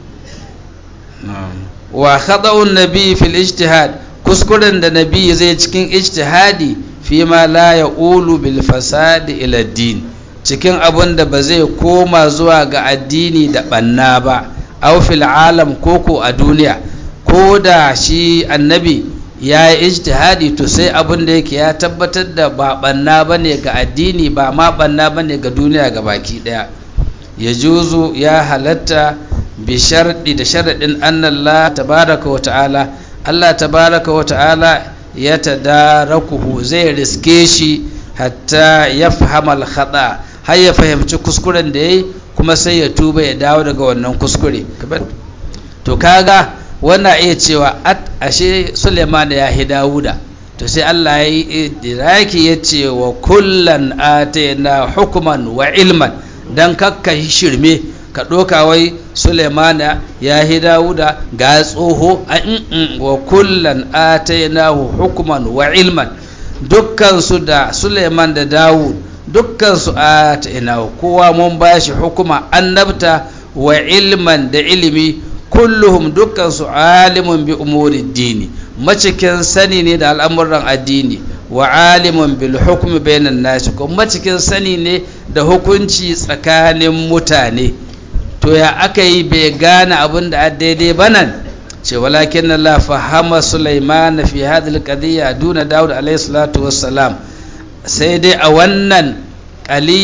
wa khada'un nabi fil ijtihad kuskuren da nabi zai cikin ijtihadi fi ma la yaqulu bil fasad ila din cikin abun da ba zai koma zuwa ga addini da banna ba aw fil alam koko a duniya ko da shi annabi ya yi ijtihadi to sai abin da yake ya tabbatar da ba banna bane ga addini ba ma banna bane ga duniya ga baki daya ya juzu ya halatta bi sharɗi da sharaɗin annallah tabaraka wa ta'ala Allah tabaraka wa ta'ala ya tadarakuhu zai riske shi hatta ya fahama al-khata har ya fahimci kuskuren da yayi kuma sai ya tuba ya dawo daga wannan kuskure to kaga wannan iya cewa at ashe Suleiman ya hi Dawuda to sai Allah ya yi idraki ya ce wa kullan atayna hukman wa ilman dan kakka shirme ka doka wai Suleiman ya hi Dawuda ga tsoho a wa kullan atayna hukman wa ilman dukkan su da Suleiman da Dawud dukkan su atayna kowa mun bashi hukuma annabta wa ilman da ilimi kulluhum dukkan su alimun bi umuri dini macikin sani ne da al'amuran addini wa alimun bil hukmi bainan nas kuma macikin sani ne da hukunci tsakanin mutane to ya aka yi bai gane abin da daidai banan ce walakin Allah fahama Sulaiman fi hadhihi al-qadiyya duna Dawud alayhi salatu wassalam sai dai a wannan qaliyat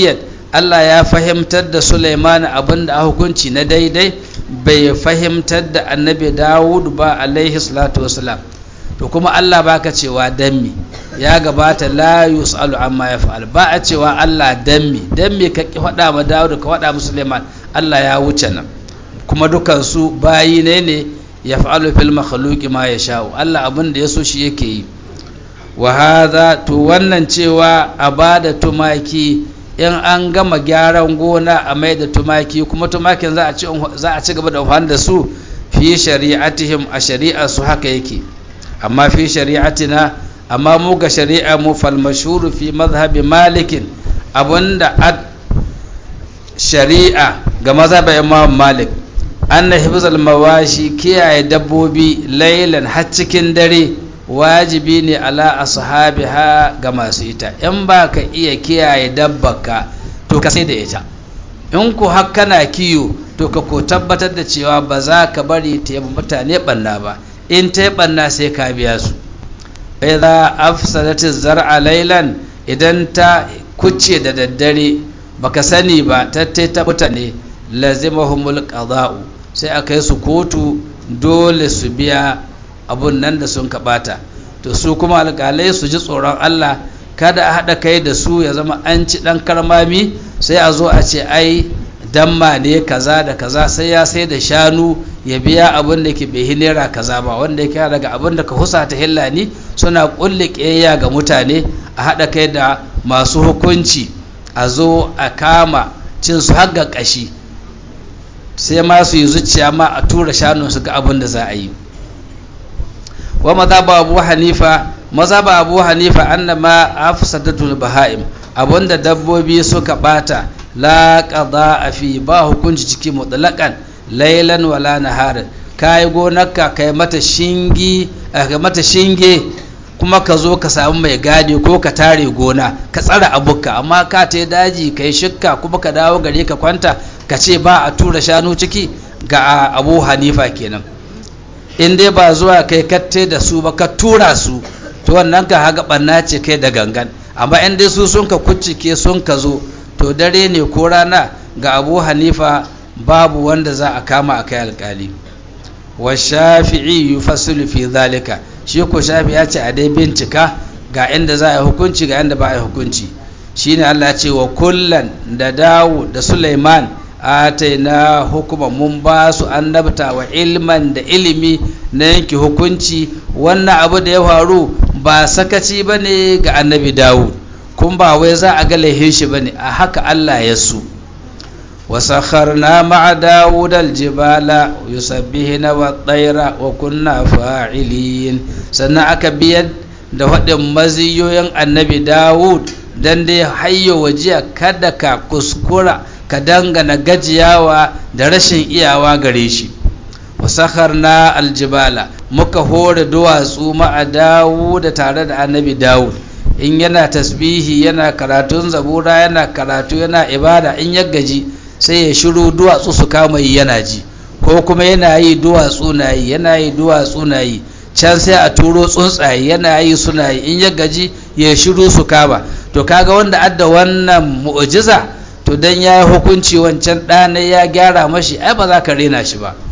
Allah ya fahimtar da Sulaiman abinda a hukunci na daidai bai fahimtar da annabi Dawud ba alaihi salatu wasalam. to kuma Allah baka cewa dammi ya gabata la yusalu amma yaf'al ba a cewa Allah dammi dammi ka ki faɗa ma Dawud ka faɗa ma Sulaiman Allah ya wuce nan kuma dukan su bayi ne ne yaf'alu fil makhluqi ma yasha'u Allah abin da yaso shi yake yi. wa hadha to wannan cewa a bada tumaki in an gama gyaran gona a mai da tumaki kuma tumakin za a ci za a ci gaba da amfani da su fi shari'atihim a shari'a su haka yake amma fi shari'atina amma mu ga shari'a mu fal mashhur fi madhhabi malikin abunda ad shari'a ga mazhabin Imam Malik anna hifzal mawashi kiyaye dabbobi laylan har cikin dare wajibi ne ala ashabiha ga masu ita in ba ka iya kiyaye dabbaka to ka sai da ita in ku har kana kiyo to ka ko tabbatar da cewa ba za ka bari ta yi mutane banna ba in ta yi banna sai ka biya su idza afsadatiz zar'a laylan idan ta kucce da daddare baka sani ba tattai ta mutane lazimahumul qada'u sai aka yi su kotu dole su biya abun nan da sun kabata to su kuma alƙalai su ji tsoron Allah kada a haɗa kai da su ya zama an ci ɗan karmami sai a zo a ce ai damma ne kaza da kaza sai ya sai da shanu ya biya abin da ke bai naira kaza ba wanda yake daga abin da ka husa ta hillani suna kulle ƙiyayya ga mutane a haɗa kai da masu hukunci a zo a kama cin su har ga ƙashi sai ma su yi zuciya ma a tura shanun su ga abin da za a yi. wa mazhaba abu hanifa mazhaba abu hanifa annama afsadatul bahaim abunda dabbobi suka bata la qada fi ba hukunci ciki mutlaqan laylan wala naharan kai gonarka kai mata shingi kai mata shinge kuma ka zo ka samu mai gadi ko ka tare gona ka tsara abuka amma ka tai daji kai shikka kuma ka dawo gare ka kwanta ka ce ba a tura shanu ciki ga abu hanifa kenan in dai ba zuwa kai katte da su ba ka tura su to wannan ka haga banna ce kai da gangan amma in dai su sun ka kuccike sun ka zo to dare ne ko rana ga abu hanifa babu wanda za a kama a kai alkali wa shafi'i yufassilu fi zalika shi ko shafi ya ce a dai bincika ga inda za a yi hukunci ga inda ba a yi hukunci shine Allah ya ce wa kullan da Dawud da Sulaiman ataina hukuma mun ba su annabta wa ilman da ilimi na yanke hukunci wannan abu da ya faru ba sakaci bane ga annabi Dawud kun ba wai za a ga laihin shi bane a haka Allah ya so wasakharna ma'a Dawud aljibala yusabbihuna wat-tayra wa kunna fa'ilin sannan aka biyar da hadin maziyoyin annabi Dawud dan dai hayyo wajiya kada ka kuskura ka dangana gajiyawa da rashin iyawa gare shi wasakharna aljibala muka hore duwatsu ma'a Dawud tare da annabi Dawud in yana tasbihi yana karatun zabura yana karatu yana ibada in ya gaji sai ya shiru duwatsu su kama yi yana ji ko kuma yana yi duwatsu na yi yana yi duwatsu na yi can sai a turo tsuntsaye yana yi suna yi in ya gaji ya shiru su kama to kaga wanda adda wannan mu'jiza to dan ya yi hukunci wancan ɗana ya gyara mashi ai ba za ka rena shi ba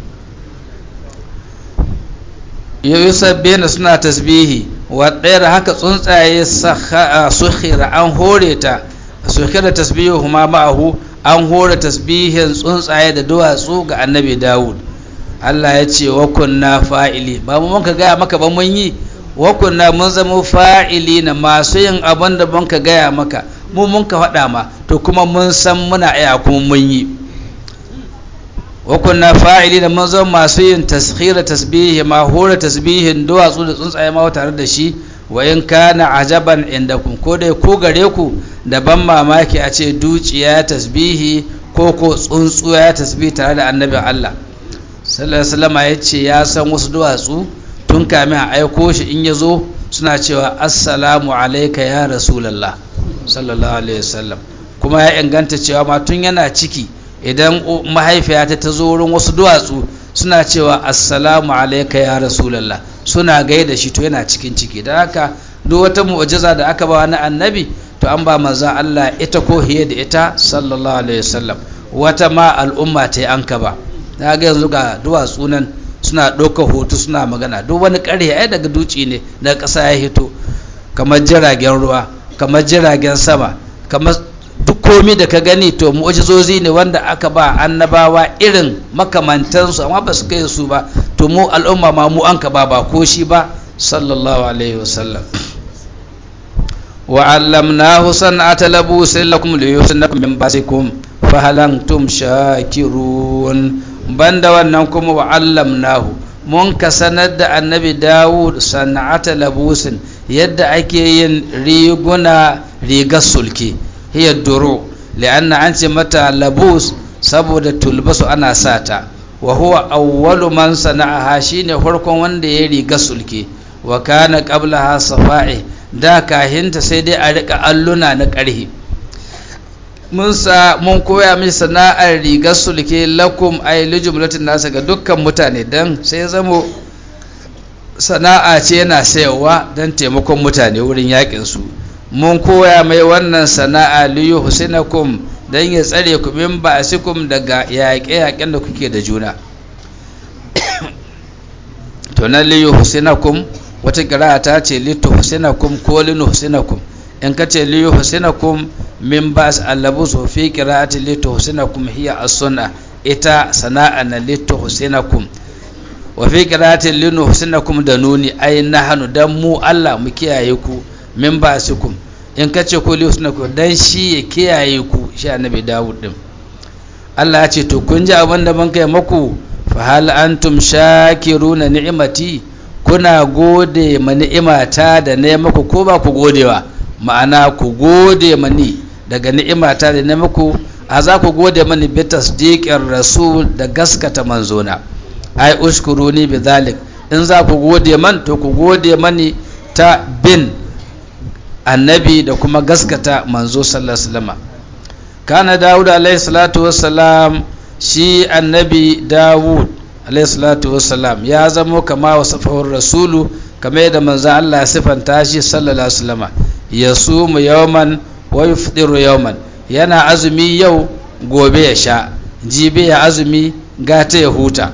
yusabbina suna tasbihi wa ɗaya haka tsuntsaye sukhira an hore ta sukhira tasbihu ma ma'ahu an hore tasbihin tsuntsaye da duwatsu ga annabi Dawud Allah ya ce wa kunna fa'ili ba mu ka gaya maka ba mun yi wa kunna mun zama fa'ili na masu yin abin da mun ka gaya maka mu mun ka faɗa ma to kuma mun san muna iya kuma mun yi wa kunna fa'ili da mun zama masu yin taskhira tasbihi ma hore tasbihin duwatsu da tsuntsaye ma tare da shi wa in kana ajaban indakum ko dai ko gare ku da ban mamaki a ce duciya tasbihi ko ko tsuntsu ya tasbihi tare da annabin Allah sallallahu alaihi wasallam ya ce ya san wasu duwatsu tun kamin a aiko shi in ya zo suna cewa assalamu alayka ya rasulullah sallallahu alaihi wasallam kuma ya inganta cewa ma tun yana ciki idan mahaifiyata ta zo wurin wasu duwatsu suna cewa assalamu alayka ya rasulullah suna gaida shi to yana cikin ciki da haka duk wata mu'jiza da aka ba wani annabi to an ba manzon Allah ita ko hiye da ita sallallahu alaihi wasallam. Wata ma al'umma ta an ka ba, na ga yanzu ga duwatsu nan suna ɗaukar hoto suna magana, duk wani ƙarhe ai daga duci ne daga ƙasa ya hito, kamar jiragen ruwa, kamar jiragen sama, kamar duk komi da ka gani to mu'jizozi ne wanda aka ba annabawa irin makamantansu amma ba su kai su ba, to mu al'umma ma mu an ka ba ba ko shi ba sallallahu alaihi wasallam. wa allamnahu san'ata labusin lakum liyusnakum min basikum fa hal antum shakirun. Banda wannan kuma wa allamnahu mun ka sanar da annabi Dawud san'ata labusin yadda ake yin riguna rigar sulke, hiya duru li'anna an ce mata labus saboda tulbasu ana sata, wa huwa awwalu man sana'aha shine farkon wanda ya riga sulke, wa kana qablaha safa'i da kahinta sai dai a rika alluna na ƙarhi. mun sa mun koya mai sana'ar rigar sulke lakum ay lijumlatin nasa ga dukkan mutane, dan sai zamo sana'a ce yana sayarwa dan taimakon mutane wurin yakin su. Mun koya mai wannan sana'a liyu husinakum dan ya tsare ku min ba'asikum daga yaƙe-yaƙen da kuke da juna. To na liyu husinakum wata qira'a ta ce litu husinakum ko linu husinakum, in ka ce liyu husinakum min ba'as allabusu fi qira'ati litu husinakum hiya as-sunna, ita sana'a na litu husinakum, wa fi qira'ati linu husinakum da nuni ay nahnu dan mu Allah mu kiyaye ku min ba'asikum, in ka ce ko liyu husinakum dan shi ya kiyaye ku shi annabi Dawud din. Allah ya ce to kun ji abin da ban kai maku, fa hal antum shakiruna ni'mati, kuna gode ma ni'imata da ne maku ko ba ku godewa? Ma'ana ku gode mani daga ni'imata da ne maku, a za ku gode mani bi tasdiqir rasul da gaskata manzona. Ai ushkuruni bi zalik, in za ku gode man to ku gode mani ta bin annabi da kuma gaskata manzo sallallahu alaihi wasallam. Kana Dawud alaihi salatu wassalam, shi annabi Dawud alaihi salatu wassalam ya zamo kama wasafahur rasulu, kamar yadda manzo Allah ya sifanta shi sallallahu alaihi wasallam. Yasumu yawman wa yufdiru yawman, yana azumi yau gobe ya sha, jibi ya azumi gata ya huta.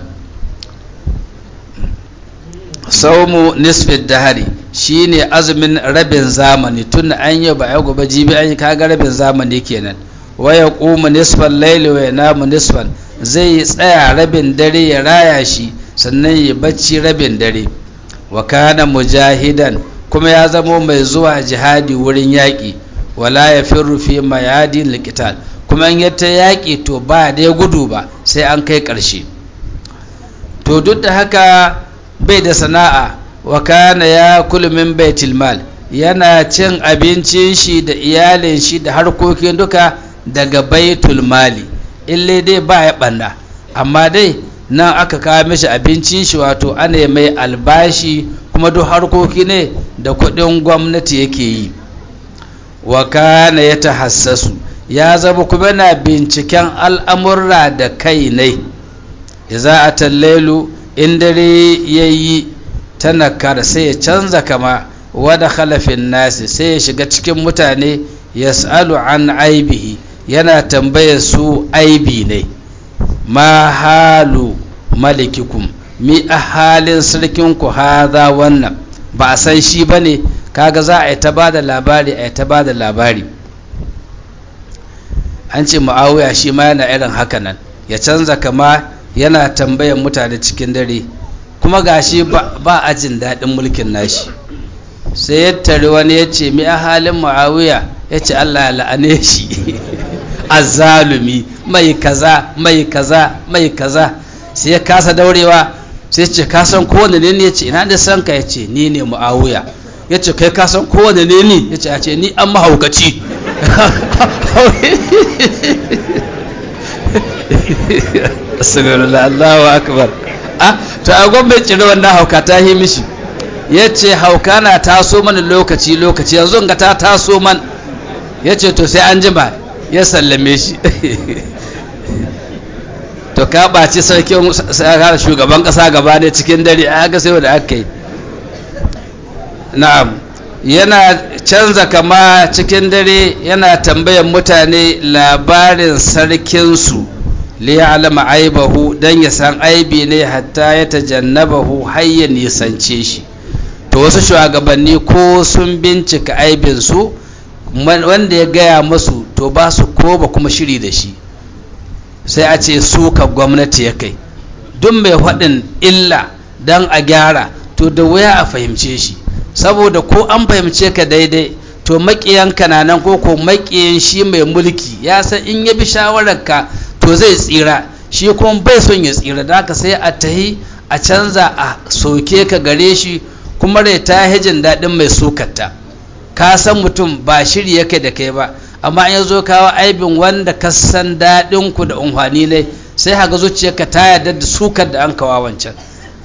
Saumu nisfid dahari shine azumin rabin zamani, tun an yi ba ya gobe jibi an yi kaga rabin zamani kenan. Wa yaqumu nisfal layli wa yanamu nisfan, zai tsaya rabin dare ya raya shi sannan ya bacci rabin dare. Wa kana mujahidan, kuma ya zamo mai zuwa jihadi wurin yaƙi. Wala ya firru fi mayadin liqital, kuma in yata yaƙi to ba dai gudu ba sai an kai ƙarshe. To duk da haka bai da sana'a. Wa kana yakulu min baitil mal, yana cin abincin shi da iyalin shi da harkokin duka daga baitul mali, ille dai ba ya ɓanna, amma dai nan aka kawo mishi abincin shi, wato ana mai albashi kuma duk harkoki ne da kuɗin gwamnati yake yi. Wa kana ya tahassasu, ya zama kuma na binciken al'amurra da kai ne. Iza a tallailu, in dare ya yi tanakar sai ya canza kama, wada khalafin nasi sai ya shiga cikin mutane, ya sa'alu an aibihi, yana tambayar su aibi ne. Ma halu malikikum, mi a halin sarkinku haza wannan, ba a san shi ba ne, kaga za a yi ta ba da labari a yi ta ba da labari. An ce Mu'awiya shi ma yana irin haka nan, ya canza kama yana tambayan mutane cikin dare, kuma gashi ba a jin daɗin mulkin nashi. Sai ya tare wani ya ce mi a halin Mu'awiya, ya ce Allah ya la'ane shi azzalumi mai kaza mai kaza mai kaza. Sai ya kasa daurewa, sai ce ka san kowane ne ne? Ya ce ina da san ka? Ya ce ni ne Mu'awiya. Ya ce kai ka san kowane ne ne? Ya ce a ce ni an mahaukaci. Astagfirullah, Allahu akbar. Ah, to a gwamnati cire wannan hauka ta yi mishi. Ya ce hauka na taso mana lokaci lokaci, yanzu ga ta taso man. Ya ce to sai an jima, ya sallame shi. To ka ɓaci sarkin shugaban ƙasa gaba ne cikin dare, a ga sai wanda aka yi. Na'am, yana canza kama cikin dare yana tambayan mutane labarin sarkinsu li ya'lama aibahu dan ya san aibi ne hatta ya tajannabahu har ya nisance shi. To wasu shugabanni ko sun bincika aibinsu wanda ya gaya musu to ba su ko ba kuma shiri da shi, sai a ce suka gwamnati ya kai. Duk mai faɗin illa dan a gyara to da wuya a fahimce shi, saboda ko an fahimce ka daidai to maƙiyanka na nan ko ko maƙiyan shi mai mulki ya san in ya bi shawararka to zai tsira, shi kuma bai son ya tsira, da haka sai a tahi a canza a soke ka gare shi, kuma rai ta hijin daɗin mai sukatta. Ka san mutum ba shiri yake da kai ba, amma in ya zo kawo aibin wanda ka san daɗinku da umfani ne sai haka zuciyarka ta yarda da sukar da an kawo wancan.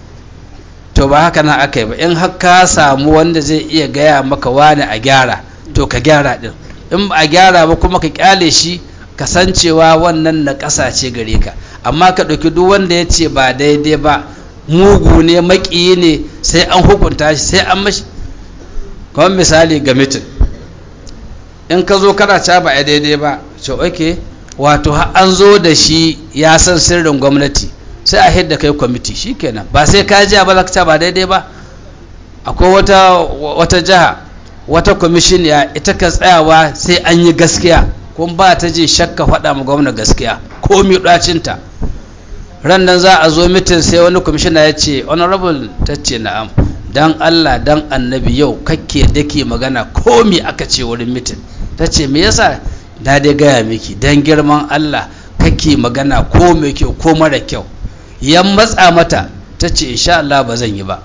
To ba haka nan aka yi ba, in har ka samu wanda zai iya gaya maka wani a gyara to ka gyara ɗin, in ba a gyara ba kuma ka kyale shi kasancewa wannan na ƙasa ce gare ka. Amma ka ɗauki duk wanda ya ce ba daidai ba, mugu ne, maƙiyi ne, sai an hukunta shi, sai an mashi. Kamar misali ga mitin, in ka zo kana ca ba a daidai ba, ce oke wato an zo da shi ya san sirrin gwamnati, sai a hidda kai kwamiti shikenan, ba sai ka ji ba lakta ba daidai ba. Akwai wata wata jiha wata kwamishiniya ita ka tsayawa sai an yi gaskiya, kuma ba ta ji shakka faɗa ma gwamna gaskiya ko mi ɗacinta. Ran nan za a zo mitin sai wani kwamishina ya ce honorable, ta ce na'am, dan Allah dan annabi yau kake dake magana ko mi aka ce wurin mitin. Ta ce me yasa? Na dai gaya miki dan girman Allah kake magana ko mai kyau ko mara kyau. Yan matsa mata, ta ce insha Allah ba zan yi ba.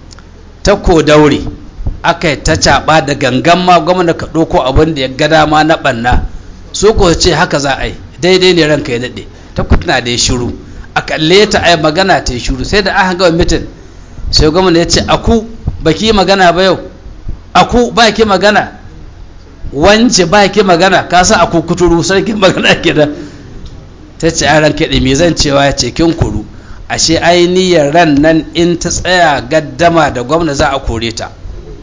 Ta ko daure aka yi ta caɓa da gangan ma gwamna ka ɗauko abin da ya ga dama na ɓanna, su ko ce haka za a yi daidai ne ranka ya daɗe. Ta kutuna da ya shiru, a kalle ta ai magana ta yi shiru, sai da aka ga mitin sai gwamna ya ce aku baki magana ba yau, aku ba ki magana, wance ba ki magana, ka sa aku kuturu sarkin magana kenan. Ta ce a ranka da me zan cewa ya ce kin kuru, ashe ainihiyar ran nan in ta tsaya gaddama da gwamna za a kore ta.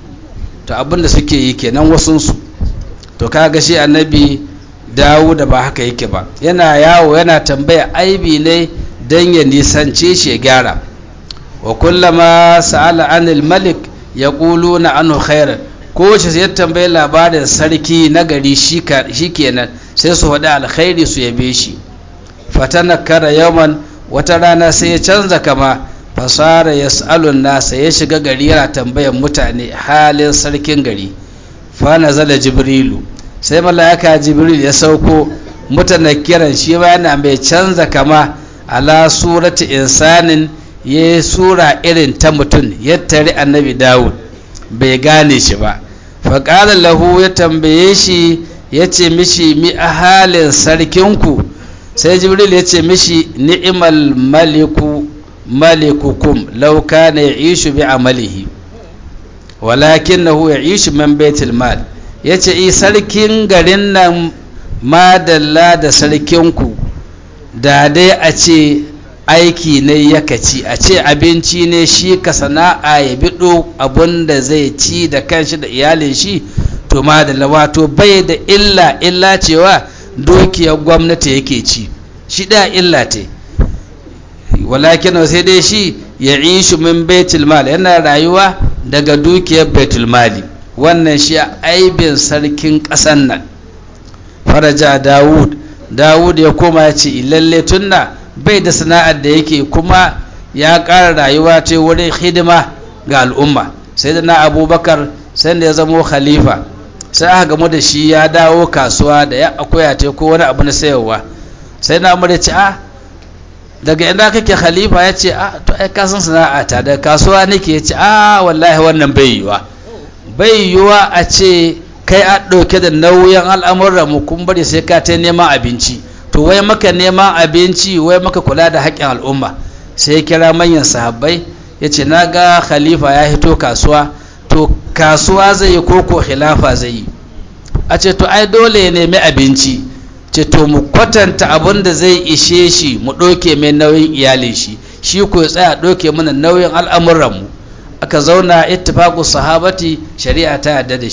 To abinda suke yi kenan wasunsu. To kaga shi annabi Dawuda ba haka yake ba, yana yawo yana tambaya aibi ne dan ya nisance shi ya gyara. Wa kullama sa'ala anil malik yaquluna anhu khairan, ko shi ya tambaye labarin sarki na gari shi kenan sai su faɗi alkhairi su yabe shi. Fatanakara yawman, wata rana sai ya canza kama, fasara yas'alun nasa, ya shiga gari yana tambayan mutane halin sarkin gari. Fa nazala jibrilu, sai mala'ika jibril ya sauko mutanakkiran, shi ma yana mai canza kama, ala surati insanin, ya sura irin ta mutum, ya tare annabi Dawud bai gane shi ba. Faƙalar lahu, ya tambaye shi ya ce mishi mi a halin sarkinku. Sai jibril ya ce mishi ni'imal maliku malikukum law kana ya'ishu bi amalihi walakinahu ya'ishu min baitil mal. Ya ce i sarkin garin nan madalla da sarkinku, da dai a ce aiki ne ya kaci, a ce abinci ne shi ka sana'a ya biɗo abun da zai ci da kanshi da iyalin shi, to madalla, wato bai da illa illa cewa dukiyar gwamnati yake ci, shi da illa ce. Walakin sai dai shi ya ishu min baitul mal, yana rayuwa daga dukiyar baitul mali. Wannan shi aibin sarkin ƙasan nan. Faraja Dawud, Dawud ya koma ya ce lalle tunna bai da sana'ar da yake, kuma ya ƙara rayuwa ta wurin hidima ga al'umma. Sai da na Abubakar sai da ya zamo khalifa, sai aka gamu da shi ya dawo kasuwa da ya akwai ta ko wani abu na sayarwa. Sai na Umar ya ce a daga ina kake khalifa? Ya ce a to ai ka san sana'a ta da kasuwa nake. Ya ce a wallahi wannan bai yiwa, bai yiwa a ce kai a ɗauke da nauyin al'amuran mu kun bari sai ka ta neman abinci, to wai maka neman abinci wai maka kula da haƙƙin al'umma. Sai ya kira manyan sahabbai ya ce na ga khalifa ya hito kasuwa, to kasuwa zai yi koko khilafa zai yi? A ce to ai dole ya nemi abinci. Ce to mu kwatanta abin da zai ishe shi mu ɗauke mai nauyin iyalin shi, shi ko ya tsaya ɗauke mana nauyin al'amuranmu. Aka zauna ittifaqu sahabati, shari'a ta yarda da shi.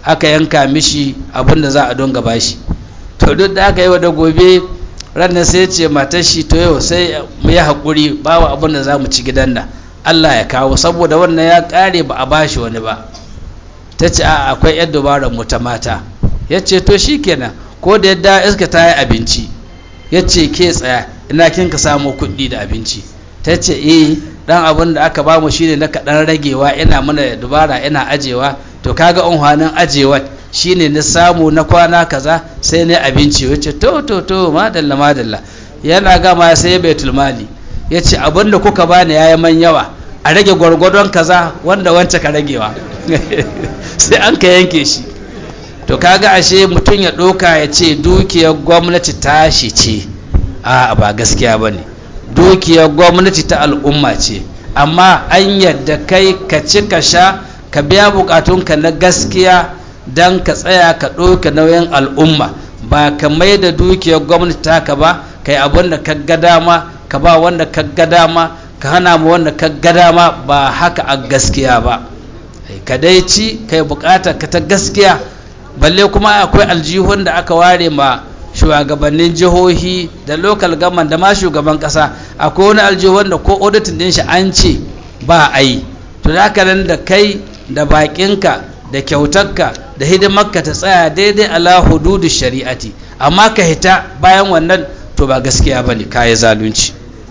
aka yanka mishi abin da za a donga bashi. To duk da aka yi wa da gobe ranar sai ce matar shi to yau sai mu yi haƙuri bawa abin da za mu ci gidan nan Allah ya kawo, saboda wannan ya ƙare ba a bashi wani ba. Ta ce a akwai yan dubarar mu ta mata. Ya ce to shi kenan, ko da yadda iska ta yi abinci. Ya ce ke tsaya ina kin ka samu kuɗi da abinci. Ta ce eh dan abin da aka bamu shine na kaɗan ragewa, ina mana dubara ina ajewa. To kaga unhwanin ajewa shine na samu na kwana kaza sai ne abinci. Ya ce to to to madalla madalla. Yana gama sai baitul mali. Ya ce abin da kuka bani yayi man yawa, a rage gwargwadon kaza wanda wance ka ragewa. Sai an ka yanke shi. To kaga ashe mutum ya ɗauka ya ce dukiyar gwamnati tashi ce, a ba gaskiya ba ne. Dukiyar gwamnati ta al'umma ce, amma an yadda kai ka ci ka sha ka biya bukatunka na gaskiya don ka tsaya ka ɗauka nauyin al'umma, ba ka mai da dukiyar gwamnati taka ba kai abin da ka ga dama ka ba wanda ka ga dama ka hana mu wanda ka ga dama, ba haka a gaskiya ba. Ka dai ci kai bukatar ka ta gaskiya, balle kuma akwai aljihun da aka ware ma shugabannin jihohi da local government da ma shugaban kasa. Akwai wani aljihun da ko auditing din shi an ce ba a yi. To da haka nan da kai da bakinka da kyautarka da hidimarka ta tsaya daidai ala hududu shari'ati, amma ka hita bayan wannan to ba gaskiya bane, kai zalunci.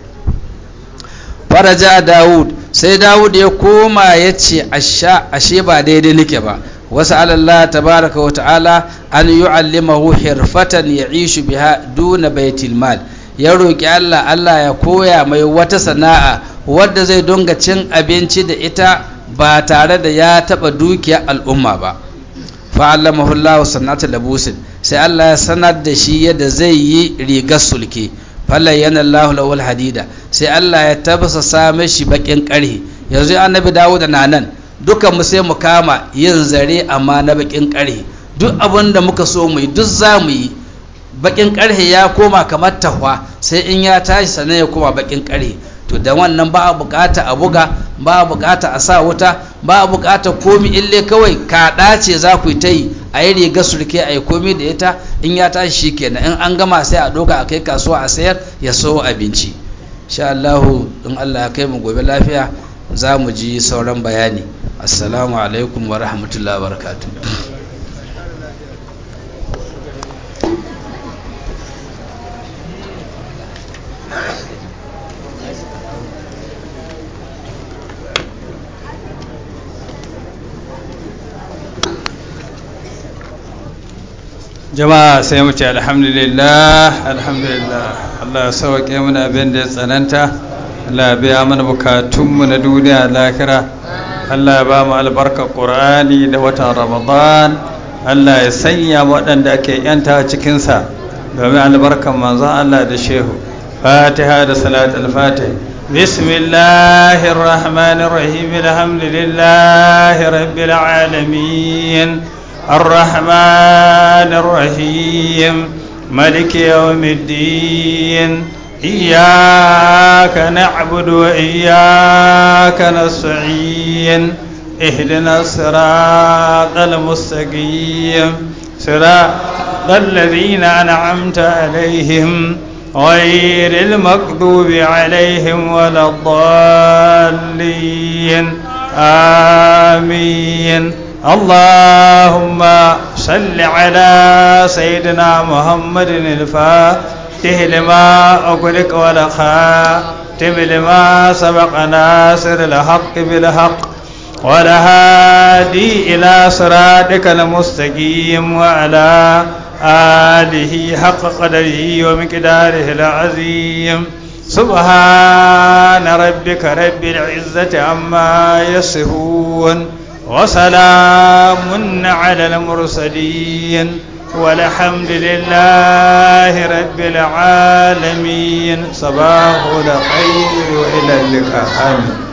Faraja Dawud, sai Dawud ya koma ya ce ashe ba daidai nake ba. Wasu Allah tabaraka wa ta'ala an yu'allimahu hirfatan ya'ishu biha duna baitil mal. Ya roki Allah Allah ya koya mai wata sana'a wadda zai dunga cin abinci da ita ba tare da ya taba dukiya al'umma ba. Fa'allamahu Allah sanata labusin, sai Allah ya sanar da shi yadda zai yi rigar sulke. Fallayyana Allah lawal hadida, sai Allah ya tabasa sa shi bakin karhi. Yanzu annabi Dawud na nan, dukan mu sai mu kama yin zare amma na bakin karhi. Duk abin da muka so mu yi duk za mu yi. Bakin karhi ya koma kamar tahwa, sai in ya tashi sannan ya koma bakin karhi. To da wannan ba a bukata a buga, ba a bukata a sa wuta, ba a bukata komi, ille kawai kaɗa ce za ku yi ta yi a yi riga surke a yi komi da ita. In ya tashi shi kenan, in an gama sai a ɗauka a kai kasuwa a sayar ya so abinci. Sha Allahu in Allah ya kai mu gobe lafiya za mu ji sauran bayani. Assalamu alaikum wa rahmatullahi wa barakatuh. Jama'a sai mu ce alhamdulillah alhamdulillah. Allah ya sauke mana abin da ya tsananta, Allah ya biya mana bukatunmu na duniya lahira, Allah ya ba mu albarkar Qur'ani da watan Ramadan, Allah ya sanya waɗanda ake yanta cikinsa domin albarkar manzon Allah da shehu. Fatiha da salat al-Fatih. Bismillahir Rahmanir Rahim. Alhamdulillahi Rabbil Alamin. الرحمن الرحيم مالك يوم الدين إياك نعبد وإياك نستعين اهدنا الصراط المستقيم صراط الذين أنعمت عليهم غير المغضوب عليهم ولا الضالين آمين. اللهم صل على سيدنا محمد الفاتح لما أغلق والخاتم لما سبق ناصر الحق بالحق والهادي إلى صراطك المستقيم وعلى آله حق قدره ومقداره العظيم. سبحان ربك رب العزة عما يصفون وسلام على المرسلين والحمد لله رب العالمين. صباح الخير وإلى اللقاء. آمين.